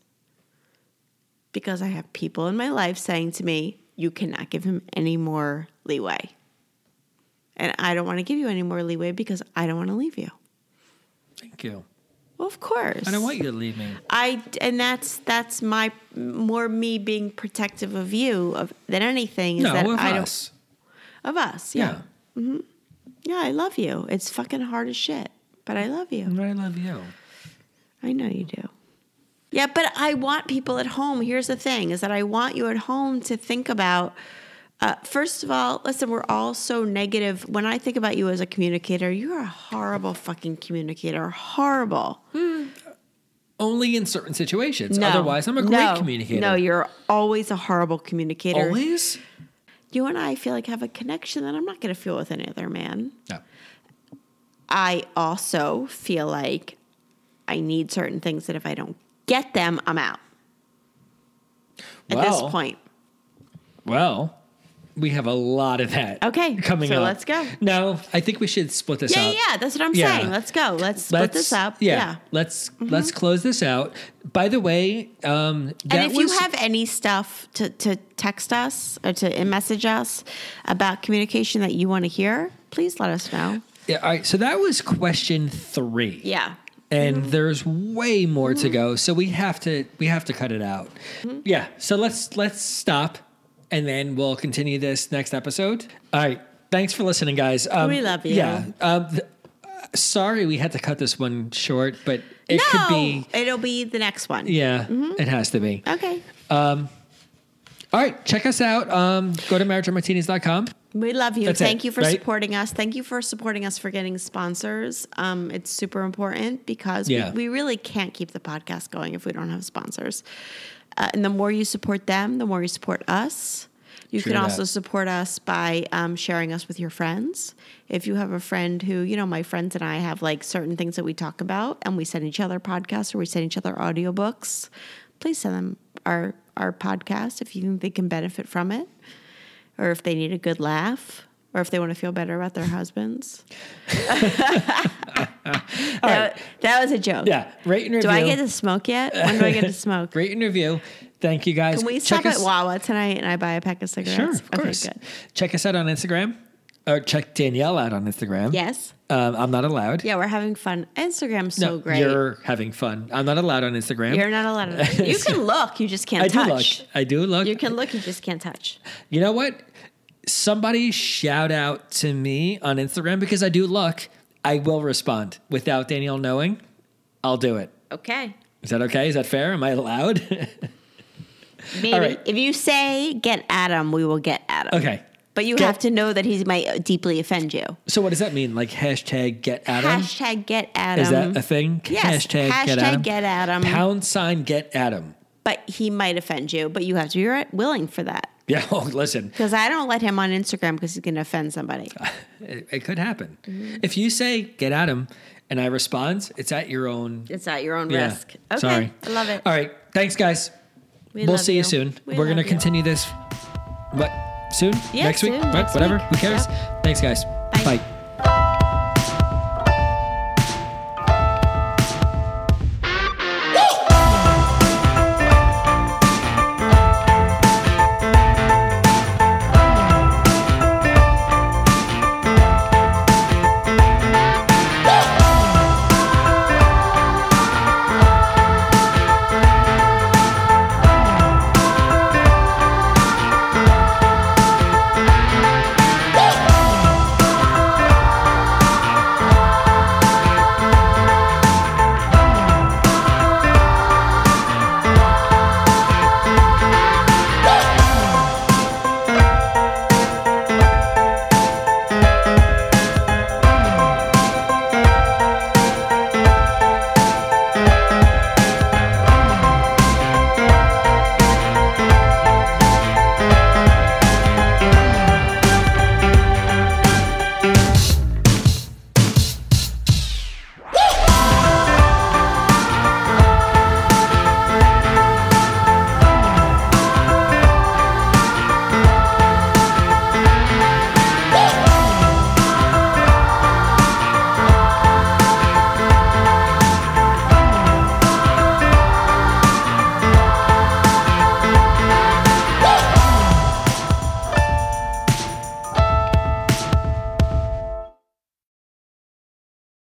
Speaker 2: Because I have people in my life saying to me, you cannot give him any more leeway. And I don't want to give you any more leeway because I don't want to leave you.
Speaker 1: Thank you.
Speaker 2: Well, of course.
Speaker 1: I don't want you to leave me.
Speaker 2: I and that's that's my more me being protective of you of than anything is
Speaker 1: No,
Speaker 2: that
Speaker 1: of
Speaker 2: I
Speaker 1: us.
Speaker 2: don't of us. Yeah.
Speaker 1: Yeah.
Speaker 2: Yeah, I love you. It's fucking hard as shit, but I love you.
Speaker 1: I love you.
Speaker 2: I know you do. Yeah, but I want people at home. Here's the thing is that I want you at home to think about, uh, first of all, listen, we're all so negative. When I think about you as a communicator, you're a horrible fucking communicator. Horrible.
Speaker 1: Only in certain situations.
Speaker 2: No.
Speaker 1: Otherwise, I'm a great
Speaker 2: no,
Speaker 1: communicator.
Speaker 2: No, you're always a horrible communicator.
Speaker 1: Always?
Speaker 2: You and I feel like have a connection that I'm not going to feel with any other man.
Speaker 1: No.
Speaker 2: I also feel like I need certain things that if I don't get them, I'm out. At
Speaker 1: Well,
Speaker 2: this point.
Speaker 1: Well, we have a lot of that.
Speaker 2: Okay,
Speaker 1: coming
Speaker 2: so
Speaker 1: up.
Speaker 2: let's go.
Speaker 1: No, I think we should split this
Speaker 2: Yeah,
Speaker 1: up.
Speaker 2: yeah, that's what I'm
Speaker 1: Yeah.
Speaker 2: saying. Let's go. Let's split
Speaker 1: Let's,
Speaker 2: this up.
Speaker 1: Yeah,
Speaker 2: Yeah.
Speaker 1: let's let's close this out. By the way, um, that
Speaker 2: And if
Speaker 1: was,
Speaker 2: you have any stuff to, to text us or to message us about communication that you want to hear, please let us know.
Speaker 1: Yeah, all right, so that was question three.
Speaker 2: Yeah.
Speaker 1: And
Speaker 2: Mm-hmm.
Speaker 1: there's way more to go, so we have to we have to cut it out.
Speaker 2: Mm-hmm.
Speaker 1: Yeah, so let's let's stop, and then we'll continue this next episode. All right, thanks for listening, guys. Um,
Speaker 2: We love you.
Speaker 1: Yeah, um, th- sorry we had to cut this one short, but it
Speaker 2: no,
Speaker 1: could be.
Speaker 2: it'll be the next one.
Speaker 1: Yeah, it has to be.
Speaker 2: Okay.
Speaker 1: All right, check us out. Um, go to marriage and martinis dot com.
Speaker 2: We love you.
Speaker 1: That's
Speaker 2: Thank
Speaker 1: it,
Speaker 2: you for
Speaker 1: right?
Speaker 2: supporting us. Thank you for supporting us for getting sponsors. Um, it's super important because
Speaker 1: Yeah.
Speaker 2: we, we really can't keep the podcast going if we don't have sponsors. Uh, and the more you support them, the more you support us. You
Speaker 1: True
Speaker 2: can
Speaker 1: that.
Speaker 2: also support us by um, sharing us with your friends. If you have a friend who, you know, my friends and I have like certain things that we talk about and we send each other podcasts or we send each other audiobooks, please send them our, our podcast if you think they can benefit from it, or if they need a good laugh, or if they want to feel better about their husbands. that, that was a joke.
Speaker 1: Yeah, rate and review.
Speaker 2: Do I get to smoke yet? When do I get to smoke?
Speaker 1: Rate and review. Thank you, guys.
Speaker 2: Can we
Speaker 1: Check
Speaker 2: stop
Speaker 1: us-
Speaker 2: at Wawa tonight and I buy a pack of cigarettes?
Speaker 1: Sure, of course.
Speaker 2: Okay, good.
Speaker 1: Check us out on Instagram, or check Danielle out on Instagram.
Speaker 2: Yes.
Speaker 1: Um, I'm not allowed.
Speaker 2: Yeah, we're having fun. Instagram's so
Speaker 1: no,
Speaker 2: great.
Speaker 1: You're having fun. I'm not allowed on Instagram.
Speaker 2: You're not allowed to. You can look, you just can't
Speaker 1: I do
Speaker 2: touch.
Speaker 1: look. I do look.
Speaker 2: You can look, you just can't touch.
Speaker 1: You know what? Somebody shout out to me on Instagram because I do look. I will respond without Danielle knowing. I'll do it.
Speaker 2: Okay.
Speaker 1: Is that okay? Is that fair? Am I allowed?
Speaker 2: Maybe.
Speaker 1: All right.
Speaker 2: If you say get Adam, we will get Adam.
Speaker 1: Okay.
Speaker 2: But you
Speaker 1: Get-
Speaker 2: have to know that he might deeply offend you.
Speaker 1: So what does that mean? Like hashtag get Adam?
Speaker 2: Hashtag get Adam.
Speaker 1: Is that a thing?
Speaker 2: Yes.
Speaker 1: Hashtag,
Speaker 2: Hashtag
Speaker 1: get Adam.
Speaker 2: get Adam.
Speaker 1: Pound sign get Adam.
Speaker 2: But he might offend you, but you have to be right- willing for that.
Speaker 1: Yeah. Oh, listen.
Speaker 2: Because I don't let him on Instagram because he's going to offend somebody.
Speaker 1: It, it could happen.
Speaker 2: Mm-hmm.
Speaker 1: If you say get Adam and I respond, it's at your own.
Speaker 2: It's at your own
Speaker 1: Yeah.
Speaker 2: risk. Okay.
Speaker 1: Sorry.
Speaker 2: I love it.
Speaker 1: All right. Thanks, guys.
Speaker 2: We
Speaker 1: we'll
Speaker 2: love
Speaker 1: see you, soon.
Speaker 2: We
Speaker 1: We're going to
Speaker 2: love you.
Speaker 1: continue this. What? Soon?
Speaker 2: Yeah,
Speaker 1: next week?
Speaker 2: soon,
Speaker 1: What?
Speaker 2: next
Speaker 1: Whatever.
Speaker 2: week.
Speaker 1: Who cares?
Speaker 2: Yep.
Speaker 1: Thanks, guys.
Speaker 2: Bye.
Speaker 1: Bye.